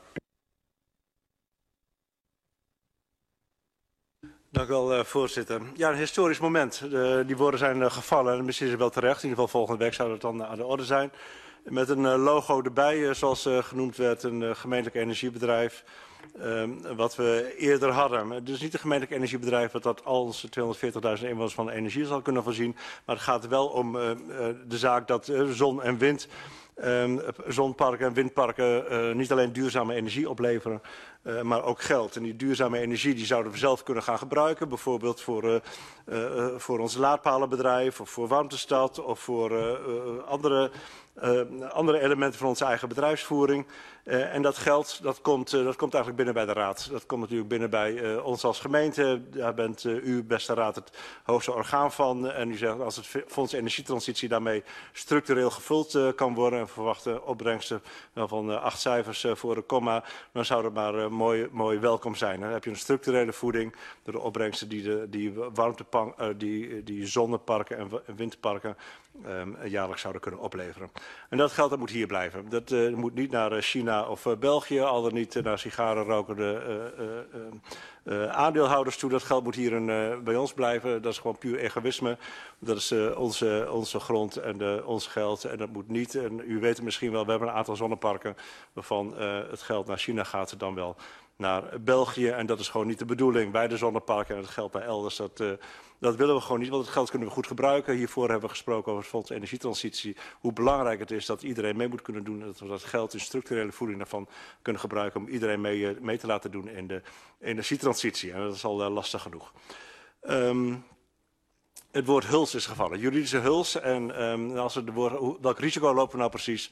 Dank u wel, uh, voorzitter. Ja, een historisch moment. Uh, die woorden zijn uh, gevallen en misschien is het wel terecht. In ieder geval volgende week zou het dan uh, aan de orde zijn. Met een uh, logo erbij, uh, zoals uh, genoemd werd, een uh, gemeentelijk energiebedrijf. Um, wat we eerder hadden. Dus niet een gemeentelijk energiebedrijf wat dat al onze tweehonderdveertigduizend inwoners van energie zal kunnen voorzien. Maar het gaat wel om uh, uh, de zaak dat uh, zon en wind, um, zonparken en windparken uh, niet alleen duurzame energie opleveren, uh, maar ook geld. En die duurzame energie die zouden we zelf kunnen gaan gebruiken. Bijvoorbeeld voor, uh, uh, voor ons laadpalenbedrijf of voor Warmtestad of voor uh, uh, andere... Uh, andere elementen van onze eigen bedrijfsvoering. Uh, en dat geld dat komt, uh, dat komt eigenlijk binnen bij de Raad. Dat komt natuurlijk binnen bij uh, ons als gemeente. Daar bent uh, u, beste Raad, het hoogste orgaan van. En u zegt als het Fonds Energietransitie daarmee structureel gevuld uh, kan worden... en verwachten opbrengsten van uh, acht cijfers uh, voor een komma... dan zou dat maar uh, mooi, mooi welkom zijn. Dan heb je een structurele voeding door de opbrengsten die, de, die, warmtepan, uh, die, die zonneparken en windparken... Um, jaarlijks zouden kunnen opleveren. En dat geld dat moet hier blijven. Dat uh, moet niet naar uh, China of uh, België, al dan niet uh, naar sigarenrokende uh, uh, uh, uh, aandeelhouders toe. Dat geld moet hier uh, bij ons blijven. Dat is gewoon puur egoïsme. Dat is uh, onze, onze grond en uh, ons geld. En dat moet niet. En u weet het misschien wel, we hebben een aantal zonneparken waarvan uh, het geld naar China gaat, dan wel naar België. En dat is gewoon niet de bedoeling. Bij de zonneparken en het geld naar elders, dat... Uh, Dat willen we gewoon niet, want het geld kunnen we goed gebruiken. Hiervoor hebben we gesproken over het Fonds Energietransitie. Hoe belangrijk het is dat iedereen mee moet kunnen doen. En dat we dat geld in structurele voeding daarvan kunnen gebruiken om iedereen mee, mee te laten doen in de energietransitie. En dat is al uh, lastig genoeg. Um, het woord huls is gevallen, juridische huls. En um, als we de woord, hoe, welk risico lopen we nou precies?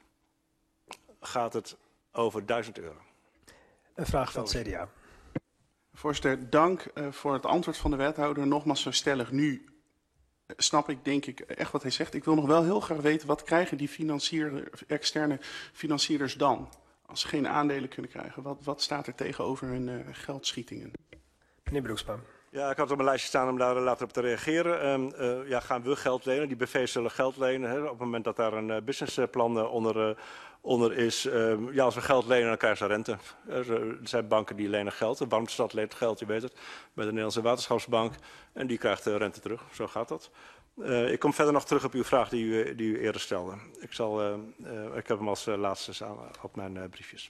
Gaat het over duizend euro? Een vraag van het C D A. Voorzitter, dank uh, voor het antwoord van de wethouder. Nogmaals zo stellig, nu uh, snap ik denk ik echt wat hij zegt. Ik wil nog wel heel graag weten, wat krijgen die financier, externe financierders dan? Als ze geen aandelen kunnen krijgen, wat, wat staat er tegenover hun uh, geldschietingen? Meneer Broekspaan. Ja, ik had op mijn lijstje staan om daar later op te reageren. Um, uh, ja, gaan we geld lenen? Die B V's zullen geld lenen. Hè, op het moment dat daar een uh, businessplan uh, onder, uh, onder is. Um, ja, als we geld lenen, dan krijgen ze rente. Er zijn banken die lenen geld. De Warmtestad leent geld, je weet het. Bij de Nederlandse Waterschapsbank. En die krijgt uh, rente terug. Zo gaat dat. Uh, ik kom verder nog terug op uw vraag die u, die u eerder stelde. Ik, zal, uh, uh, ik heb hem als uh, laatste staan op mijn uh, briefjes.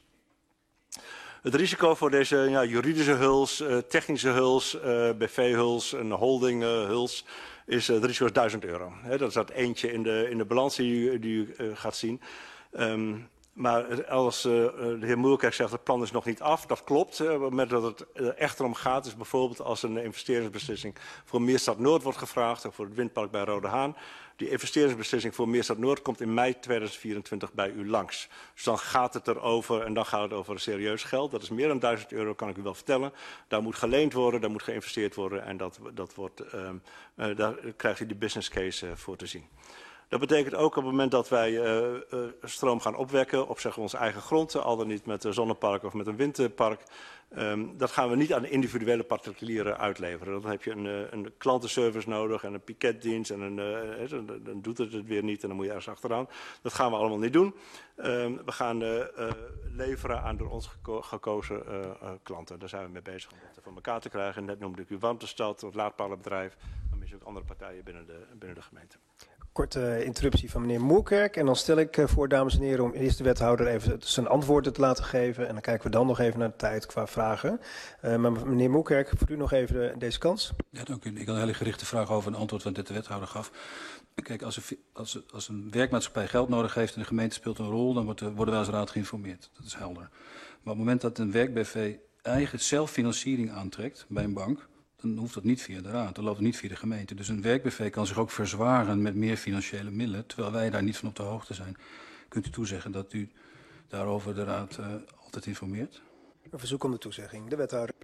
Het risico voor deze ja, juridische huls, uh, technische huls, uh, B V-huls, een holding uh, huls, is uh, het risico is duizend euro. He, dat is dat eentje in de, in de balans die u, die u uh, gaat zien. Um, maar als uh, de heer Moerkerk zegt, het plan is nog niet af, dat klopt. Uh, op het moment dat het uh, echt erom gaat, is bijvoorbeeld als een investeringsbeslissing voor Meerstad Noord wordt gevraagd, of voor het windpark bij Rode Haan. Die investeringsbeslissing voor Meerstad Noord komt in mei tweeduizend vierentwintig bij u langs. Dus dan gaat het erover en dan gaat het over serieus geld. Dat is meer dan duizend euro, kan ik u wel vertellen. Daar moet geleend worden, daar moet geïnvesteerd worden en dat, dat wordt, uh, uh, daar krijgt u de business case uh, voor te zien. Dat betekent ook op het moment dat wij uh, uh, stroom gaan opwekken op zeg, onze eigen grond, al dan niet met een zonnepark of met een windpark, um, dat gaan we niet aan individuele particulieren uitleveren. Dan heb je een, uh, een klantenservice nodig en een piketdienst en een, uh, dan, dan doet het het weer niet en dan moet je ergens achteraan. Dat gaan we allemaal niet doen. Um, we gaan uh, uh, leveren aan door ons geko gekozen uh, uh, klanten. Daar zijn we mee bezig om dat voor elkaar te krijgen. Net noemde ik u Warmtestad, het laadpalenbedrijf, maar misschien ook andere partijen binnen de, binnen de gemeente. Korte interruptie van meneer Moerkerk. En dan stel ik voor, dames en heren, om eerst de wethouder even zijn antwoorden te laten geven. En dan kijken we dan nog even naar de tijd qua vragen. Uh, maar meneer Moerkerk, voor u nog even de, deze kans. Ja, dank u. Ik had een hele gerichte vraag over een antwoord wat de wethouder gaf. Kijk, als een, als, als een werkmaatschappij geld nodig heeft en de gemeente speelt een rol, dan wordt, worden wij als raad geïnformeerd. Dat is helder. Maar op het moment dat een werk-B V eigen zelffinanciering aantrekt bij een bank, dan hoeft dat niet via de raad, dan loopt het niet via de gemeente. Dus een werk-B V kan zich ook verzwaren met meer financiële middelen, terwijl wij daar niet van op de hoogte zijn. Kunt u toezeggen dat u daarover de raad uh, altijd informeert? Een verzoek om de toezegging. De wethouder.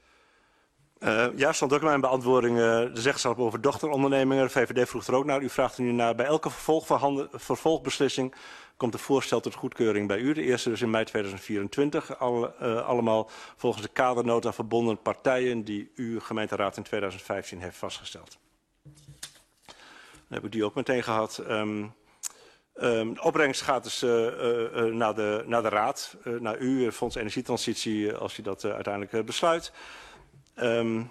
Uh, ja, stond ook in mijn beantwoording uh, de zeggenschap over dochterondernemingen. De V V D vroeg er ook naar. U vraagt er nu naar. Bij elke vervolgbeslissing komt een voorstel tot goedkeuring bij u. De eerste dus in mei tweeduizend vierentwintig. Al, uh, allemaal volgens de kadernota verbonden partijen die uw gemeenteraad in tweeduizend vijftien heeft vastgesteld. Dan heb ik die ook meteen gehad. Um, Um, de opbrengst gaat dus uh, uh, uh, naar, de, naar de raad, uh, naar u, Fonds Energietransitie, uh, als u dat uh, uiteindelijk uh, besluit. Um,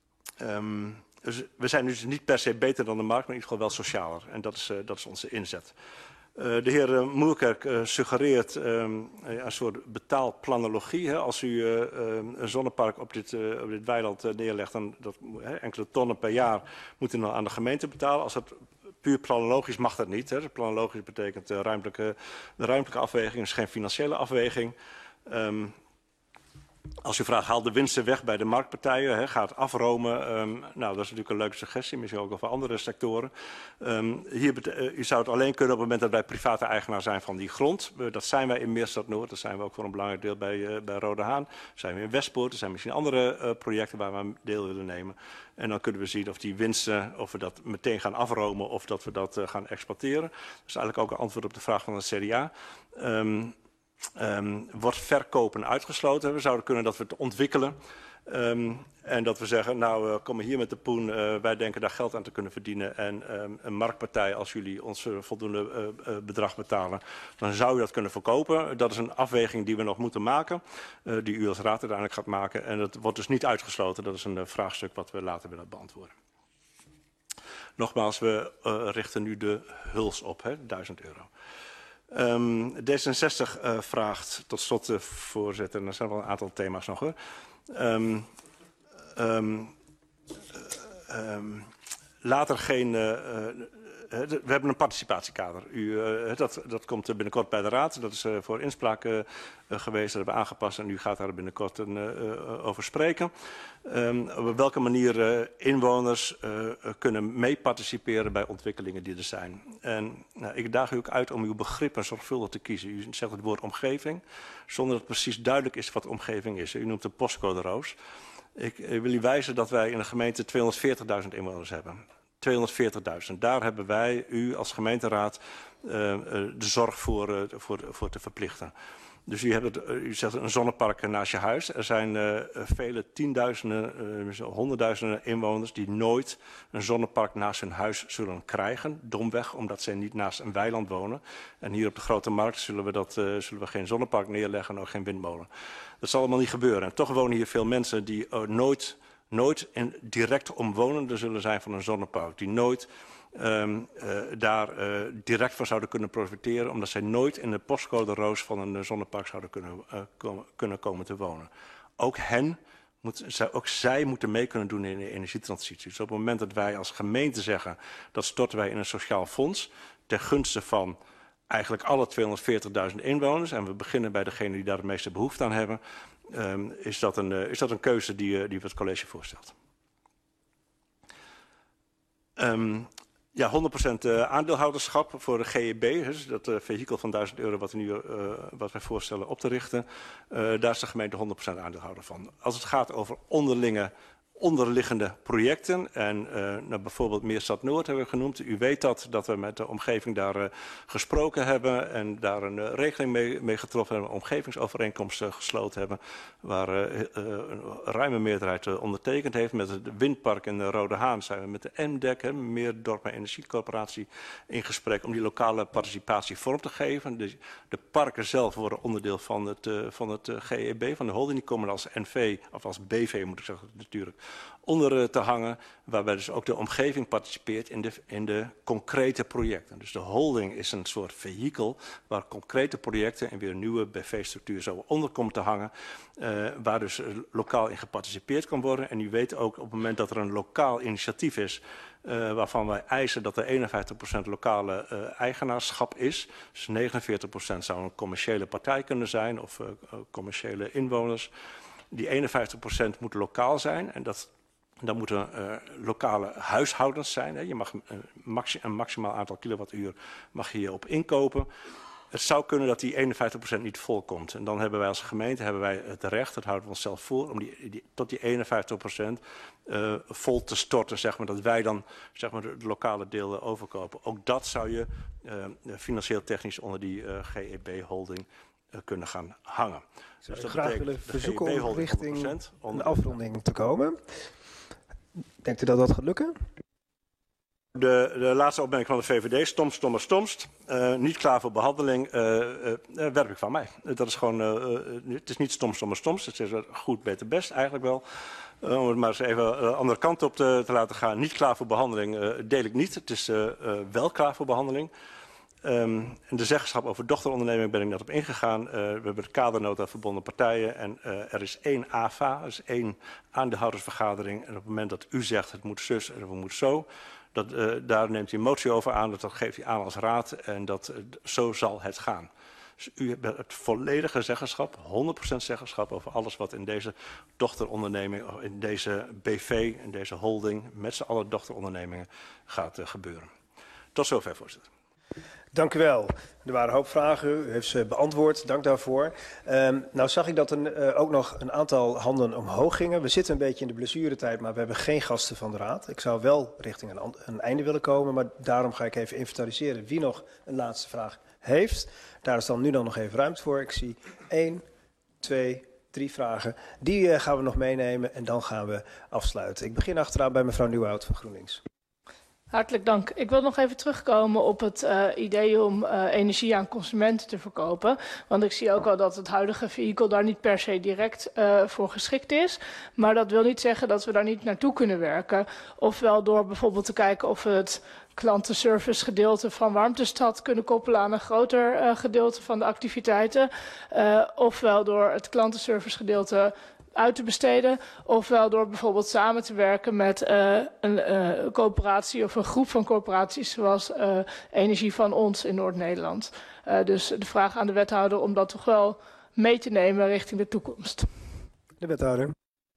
um, dus we zijn dus niet per se beter dan de markt, maar in ieder geval wel socialer. En dat is, uh, dat is onze inzet. Uh, de heer uh, Moerkerk uh, suggereert um, een soort betaalplanologie. Hè. Als u uh, uh, een zonnepark op dit, uh, op dit weiland uh, neerlegt, dan dat, uh, enkele tonnen per jaar moet u dan aan de gemeente betalen. Als dat puur planologisch mag dat niet. Hè. Planologisch betekent uh, ruimtelijke, de ruimtelijke afweging, is geen financiële afweging. Um, Als u vraagt, haal de winsten weg bij de marktpartijen, hè, gaat afromen. Um, nou, dat is natuurlijk een leuke suggestie, misschien ook voor andere sectoren. Um, hier, uh, u zou het alleen kunnen op het moment dat wij private eigenaar zijn van die grond. Uh, dat zijn wij in Meerstad Noord, dat zijn we ook voor een belangrijk deel bij, uh, bij Rode Haan. Dat zijn we in Westpoort, er zijn misschien andere uh, projecten waar we deel willen nemen. En dan kunnen we zien of die winsten, of we dat meteen gaan afromen of dat we dat uh, gaan exploiteren. Dat is eigenlijk ook een antwoord op de vraag van het C D A. Um, Um, wordt verkopen uitgesloten. We zouden kunnen dat we het ontwikkelen. Um, en dat we zeggen, nou, uh, kom maar hier met de poen. Uh, wij denken daar geld aan te kunnen verdienen. En um, een marktpartij, als jullie ons uh, voldoende uh, uh, bedrag betalen, dan zou je dat kunnen verkopen. Dat is een afweging die we nog moeten maken. Uh, die u als raad uiteindelijk gaat maken. En dat wordt dus niet uitgesloten. Dat is een uh, vraagstuk wat we later willen beantwoorden. Nogmaals, we uh, richten nu de huls op, hè, duizend euro. Um, D zesenzestig uh, vraagt, tot slot uh, voorzitter, en er zijn wel een aantal thema's nog hoor. Um, um, uh, um, later geen, uh, uh, we hebben een participatiekader. U, uh, dat, dat komt binnenkort bij de raad, dat is uh, voor inspraak uh, uh, geweest, dat hebben we aangepast en u gaat daar binnenkort een, uh, uh, over spreken. Um, op welke manier uh, inwoners uh, kunnen meeparticiperen bij ontwikkelingen die er zijn. En nou, ik daag u ook uit om uw begrippen zorgvuldig te kiezen. U zegt het woord omgeving, zonder dat het precies duidelijk is wat omgeving is. U noemt de postcode roos. Ik, ik wil u wijzen dat wij in de gemeente tweehonderdveertigduizend inwoners hebben. tweehonderdveertigduizend. Daar hebben wij, u als gemeenteraad, uh, uh, de zorg voor, uh, voor, voor te verplichten. Dus u, hebt het, u zet een zonnepark naast je huis. Er zijn uh, vele tienduizenden, uh, honderdduizenden inwoners die nooit een zonnepark naast hun huis zullen krijgen. Domweg, omdat zij niet naast een weiland wonen. En hier op de Grote Markt zullen we, dat, uh, zullen we geen zonnepark neerleggen en ook geen windmolen. Dat zal allemaal niet gebeuren. En toch wonen hier veel mensen die uh, nooit, nooit in direct omwonende zullen zijn van een zonnepark. Die nooit Um, uh, daar uh, direct van zouden kunnen profiteren, omdat zij nooit in de postcode roos van een uh, zonnepark zouden kunnen, uh, komen, kunnen komen te wonen. Ook hen, moet, zij, ook zij moeten mee kunnen doen in de energietransitie. Dus op het moment dat wij als gemeente zeggen, dat storten wij in een sociaal fonds, ten gunste van eigenlijk alle tweehonderdveertigduizend inwoners, en we beginnen bij degene die daar de meeste behoefte aan hebben, um, is, dat een, uh, is dat een keuze die, uh, die het college voorstelt. Um, Ja, honderd procent uh, aandeelhouderschap voor de G E B, dus dat uh, vehikel van duizend euro wat, we nu, uh, wat wij voorstellen op te richten. Uh, daar is de gemeente honderd procent aandeelhouder van. Als het gaat over onderlinge, onderliggende projecten en uh, nou, bijvoorbeeld Meerstad Noord hebben we genoemd. U weet dat, dat we met de omgeving daar uh, gesproken hebben en daar een uh, regeling mee, mee getroffen hebben, een omgevingsovereenkomst uh, gesloten hebben, waar uh, uh, een ruime meerderheid uh, ondertekend heeft. Met het windpark in de Rode Haan zijn we met de M D E C, hè, Meerdorp Energiecorporatie, in gesprek om die lokale participatie vorm te geven. De, de parken zelf worden onderdeel van het, uh, van het uh, G E B, van de holding. Die komen als N V, of als B V moet ik zeggen natuurlijk, onder te hangen, waarbij dus ook de omgeving participeert in de, in de concrete projecten. Dus de holding is een soort vehikel waar concrete projecten en weer een nieuwe B V-structuur zo onder komt te hangen, uh, waar dus lokaal in geparticipeerd kan worden. En u weet ook op het moment dat er een lokaal initiatief is, Uh, waarvan wij eisen dat er eenenvijftig procent lokale uh, eigenaarschap is. Dus negenenveertig procent zou een commerciële partij kunnen zijn of uh, commerciële inwoners. Die eenenvijftig procent moet lokaal zijn en dat, dat moeten uh, lokale huishoudens zijn. Hè. Je mag een, maxi een maximaal aantal kilowattuur mag je hierop inkopen. Het zou kunnen dat die eenenvijftig procent niet volkomt. En dan hebben wij als gemeente hebben wij het recht, dat houden we onszelf voor, om die, die, tot die eenenvijftig procent uh, vol te storten. Zeg maar, dat wij dan zeg maar, de, de lokale delen overkopen. Ook dat zou je uh, financieel technisch onder die uh, G E B-holding uh, kunnen gaan hangen. Zou dus dat graag willen verzoeken om richting een afronding te komen. Denkt u dat dat gaat lukken? De, de laatste opmerking van de V V D, stom, stommer, stomst. Uh, niet klaar voor behandeling, uh, uh, uh, werp ik van mij. Uh, dat is gewoon, uh, uh, het is niet stom, stommer, stomst. Het is goed, beter, best eigenlijk wel. Uh, om het maar eens even de andere kant op te, te laten gaan. Niet klaar voor behandeling uh, deel ik niet. Het is uh, uh, wel klaar voor behandeling. Um, de zeggenschap over dochteronderneming ben ik net op ingegaan. Uh, we hebben de kadernota verbonden partijen en uh, er is één A V A, er is één aandeelhoudersvergadering. En op het moment dat u zegt het moet zus en het moet zo, dat, uh, daar neemt u een motie over aan, dat, dat geeft u aan als raad en dat, uh, zo zal het gaan. Dus u hebt het volledige zeggenschap, honderd procent zeggenschap over alles wat in deze dochteronderneming, in deze B V, in deze holding, met z'n allen dochterondernemingen gaat uh, gebeuren. Tot zover, voorzitter. Dank u wel. Er waren een hoop vragen. U heeft ze beantwoord. Dank daarvoor. Um, nou zag ik dat er uh, ook nog een aantal handen omhoog gingen. We zitten een beetje in de blessuretijd, maar we hebben geen gasten van de Raad. Ik zou wel richting een, een einde willen komen, maar daarom ga ik even inventariseren wie nog een laatste vraag heeft. Daar is dan nu dan nog even ruimte voor. Ik zie één, twee, drie vragen. Die uh, gaan we nog meenemen en dan gaan we afsluiten. Ik begin achteraan bij mevrouw Nieuwhout van GroenLinks. Hartelijk dank. Ik wil nog even terugkomen op het uh, idee om uh, energie aan consumenten te verkopen. Want ik zie ook al dat het huidige vehikel daar niet per se direct uh, voor geschikt is. Maar dat wil niet zeggen dat we daar niet naartoe kunnen werken. Ofwel door bijvoorbeeld te kijken of we het klantenservice gedeelte van Warmtestad kunnen koppelen aan een groter uh, gedeelte van de activiteiten. Uh, ofwel door het klantenservice gedeelte uit te besteden, ofwel door bijvoorbeeld samen te werken met uh, een uh, coöperatie of een groep van coöperaties zoals uh, Energie van Ons in Noord-Nederland. Uh, dus de vraag aan de wethouder om dat toch wel mee te nemen richting de toekomst. De wethouder.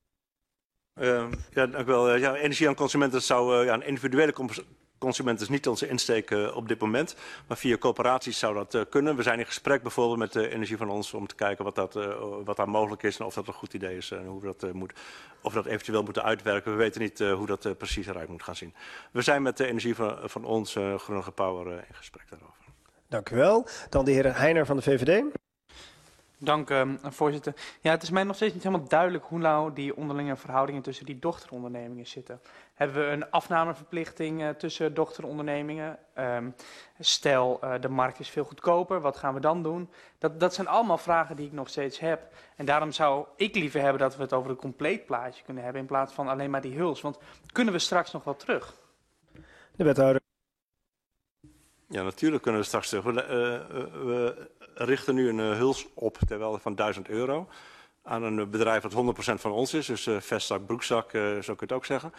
Uh, ja, dank u wel. Ja, energie aan consumenten, dat zou uh, ja, een individuele consument is niet onze insteek uh, op dit moment. Maar via coöperaties zou dat uh, kunnen. We zijn in gesprek bijvoorbeeld met de Energie van Ons om te kijken wat, dat, uh, wat daar mogelijk is en of dat een goed idee is en hoe we dat, uh, moet, of we dat eventueel moeten uitwerken. We weten niet uh, hoe dat uh, precies eruit moet gaan zien. We zijn met de Energie van, van Ons, uh, Groenige Power, uh, in gesprek daarover. Dank u wel. Dan de heer Heiner van de V V D. Dank, uh, voorzitter. Ja, het is mij nog steeds niet helemaal duidelijk hoe nou die onderlinge verhoudingen tussen die dochterondernemingen zitten. Hebben we een afnameverplichting uh, tussen dochterondernemingen? Um, stel, uh, de markt is veel goedkoper, wat gaan we dan doen? Dat, dat zijn allemaal vragen die ik nog steeds heb. En daarom zou ik liever hebben dat we het over een compleet plaatje kunnen hebben in plaats van alleen maar die huls. Want kunnen we straks nog wel terug? De wethouder. Ja, natuurlijk kunnen we straks terug. We, uh, we richten nu een uh, huls op ter waarde van duizend euro aan een bedrijf dat honderd procent van ons is. Dus uh, vestzak, broekzak, uh, zo kun je het ook zeggen.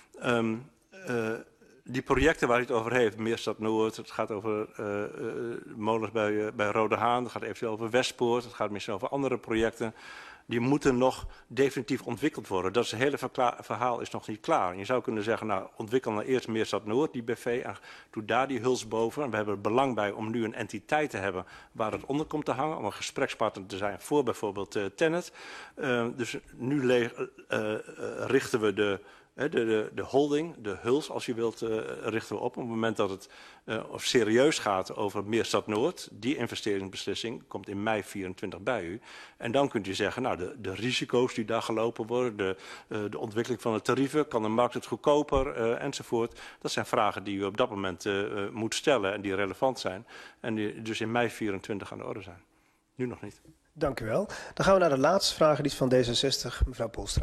Um, uh, die projecten waar hij het over heeft, Meerstad Noord, het gaat over uh, uh, molens bij, uh, bij Rode Haan, het gaat eventueel over Westpoort, het gaat misschien over andere projecten. Die moeten nog definitief ontwikkeld worden. Dat is het hele verhaal is nog niet klaar. Je zou kunnen zeggen, nou, ontwikkel nou eerst Meerstad Noord, die B V, en doe daar die huls boven. En we hebben er belang bij om nu een entiteit te hebben waar het onder komt te hangen, om een gesprekspartner te zijn voor bijvoorbeeld uh, Tennet. Uh, dus nu uh, uh, richten we de... De, de, de holding, de huls als je wilt, uh, richten we op. Op het moment dat het uh, of serieus gaat over Meerstad Noord, die investeringsbeslissing komt in mei vierentwintig bij u. En dan kunt u zeggen, nou, de, de risico's die daar gelopen worden, de, uh, de ontwikkeling van de tarieven, kan de markt het goedkoper uh, enzovoort. Dat zijn vragen die u op dat moment uh, uh, moet stellen en die relevant zijn. En die dus in mei vierentwintig aan de orde zijn. Nu nog niet. Dank u wel. Dan gaan we naar de laatste vraag, die is van D zesenzestig, mevrouw Poelstra.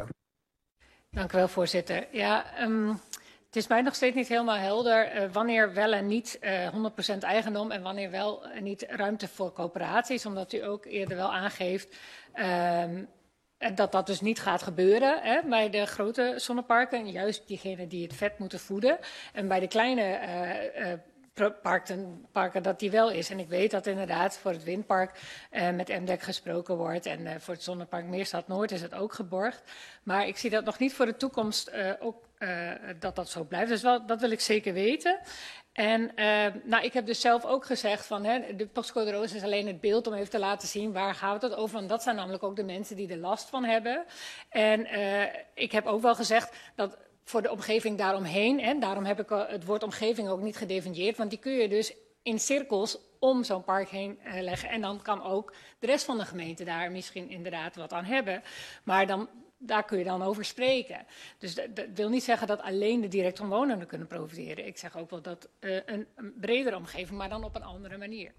Dank u wel, voorzitter. Ja, um, het is mij nog steeds niet helemaal helder uh, wanneer wel en niet uh, honderd procent eigendom en wanneer wel en niet ruimte voor coöperaties, omdat u ook eerder wel aangeeft um, dat dat dus niet gaat gebeuren hè, bij de grote zonneparken, juist diegenen die het vet moeten voeden. En bij de kleine uh, uh, Parken, parken dat die wel is. En ik weet dat inderdaad voor het windpark uh, met M D E C gesproken wordt. En uh, voor het zonnepark Meerstad Noord is het ook geborgd. Maar ik zie dat nog niet voor de toekomst uh, ook uh, dat dat zo blijft. Dus wel, dat wil ik zeker weten. En uh, nou, ik heb dus zelf ook gezegd van hè, de postcode roos is alleen het beeld om even te laten zien waar gaat het over. Want dat zijn namelijk ook de mensen die er last van hebben. En uh, ik heb ook wel gezegd dat voor de omgeving daaromheen, en daarom heb ik het woord omgeving ook niet gedefinieerd, want die kun je dus in cirkels om zo'n park heen uh, leggen. En dan kan ook de rest van de gemeente daar misschien inderdaad wat aan hebben. Maar dan, daar kun je dan over spreken. Dus dat, dat wil niet zeggen dat alleen de direct omwonenden kunnen profiteren. Ik zeg ook wel dat uh, een, een bredere omgeving, maar dan op een andere manier.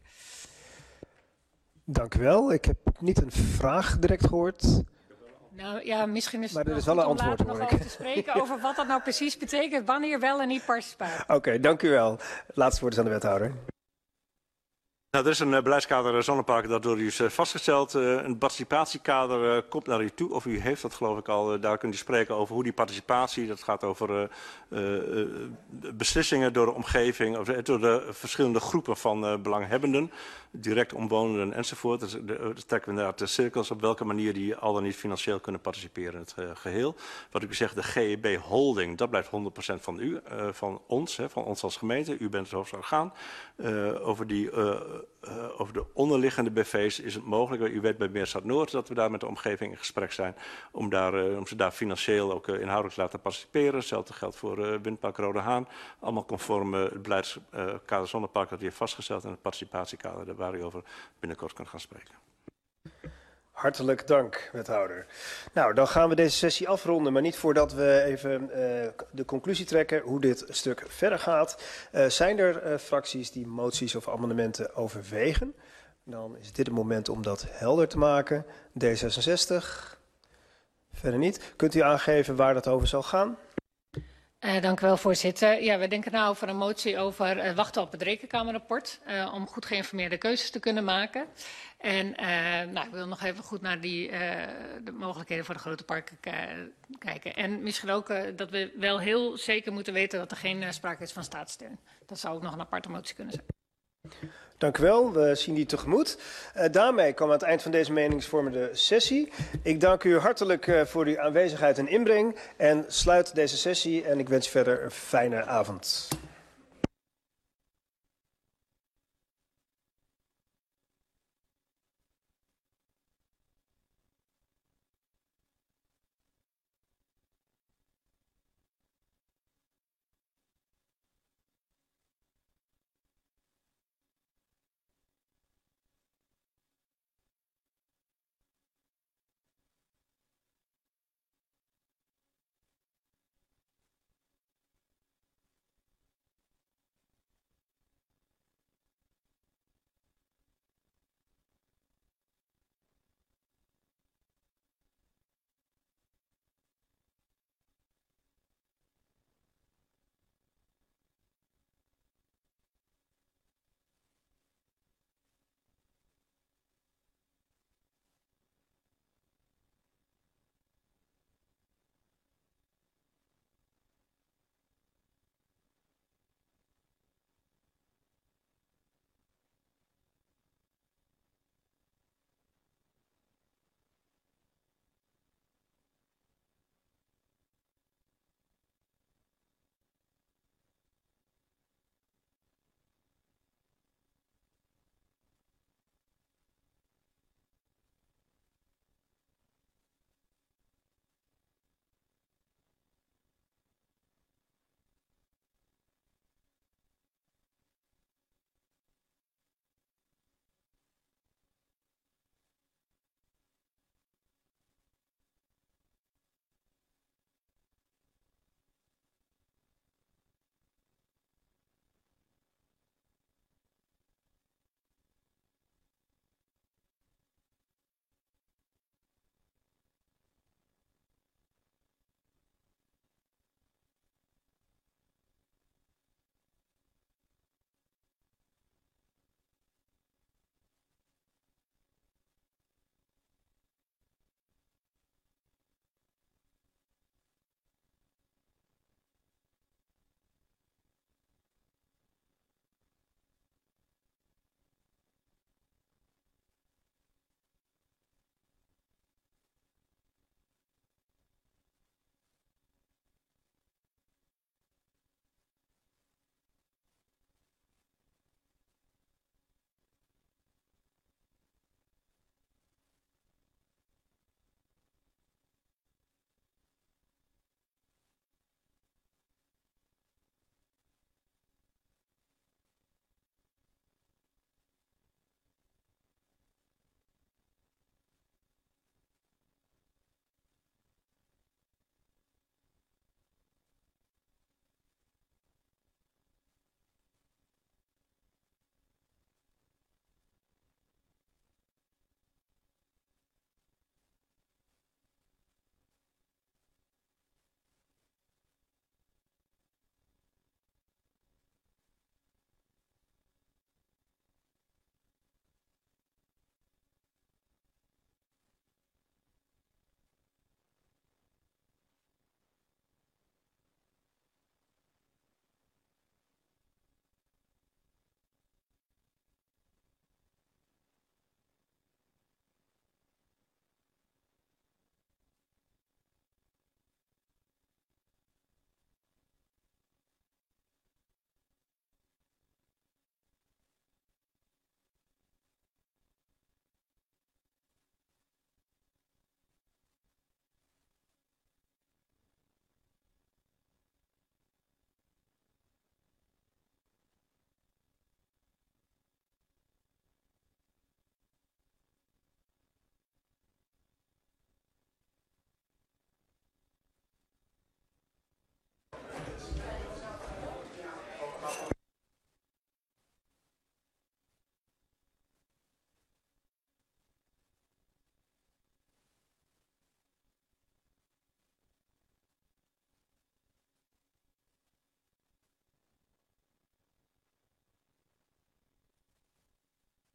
Dank u wel. Ik heb niet een vraag direct gehoord. Nou ja, misschien is het maar er is wel wel een goed om antwoord, later nog hoor ik. over te spreken over wat dat nou precies betekent, wanneer wel en niet participatie. Oké, okay, dank u wel. Het laatste woord is aan de wethouder. Nou, er is een uh, beleidskader zonneparken dat door u is uh, vastgesteld. Uh, een participatiekader uh, komt naar u toe, of u heeft dat geloof ik al. Uh, daar kunt u spreken over hoe die participatie, dat gaat over uh, uh, uh, beslissingen door de omgeving, of door de verschillende groepen van uh, belanghebbenden, direct omwonenden enzovoort. Dus de, de trekken we inderdaad de cirkels op welke manier die al dan niet financieel kunnen participeren in het uh, geheel. Wat ik u zeg, de G E B holding, dat blijft honderd procent van u, uh, van ons, hè, van ons als gemeente. U bent het hoogste orgaan. Uh, over die... Uh, Uh, over de onderliggende B V's is het mogelijk, u weet bij Meerstad Noord, dat we daar met de omgeving in gesprek zijn om, daar, uh, om ze daar financieel ook uh, inhoudelijk te laten participeren. Hetzelfde geldt voor uh, Windpark Rode Haan. Allemaal conform uh, het beleidskader uh, zonnepark dat u heeft vastgesteld en het participatiekader waar u over binnenkort kunt gaan spreken. Hartelijk dank, wethouder. Nou, dan gaan we deze sessie afronden, maar niet voordat we even uh, de conclusie trekken hoe dit stuk verder gaat. Uh, zijn er uh, fracties die moties of amendementen overwegen? Dan is dit het moment om dat helder te maken. D zesenzestig. Verder niet. Kunt u aangeven waar dat over zal gaan? Uh, dank u wel, voorzitter. Ja, we denken nou over een motie over uh, wachten op het rekenkamerrapport, uh, om goed geïnformeerde keuzes te kunnen maken. En uh, nou, ik wil nog even goed naar die, uh, de mogelijkheden voor de grote parken kijken. En misschien ook uh, dat we wel heel zeker moeten weten dat er geen uh, sprake is van staatssteun. Dat zou ook nog een aparte motie kunnen zijn. Dank u wel, we zien die tegemoet. Uh, daarmee komen we aan het eind van deze meningsvormende sessie. Ik dank u hartelijk uh, voor uw aanwezigheid en inbreng en sluit deze sessie en ik wens u verder een fijne avond.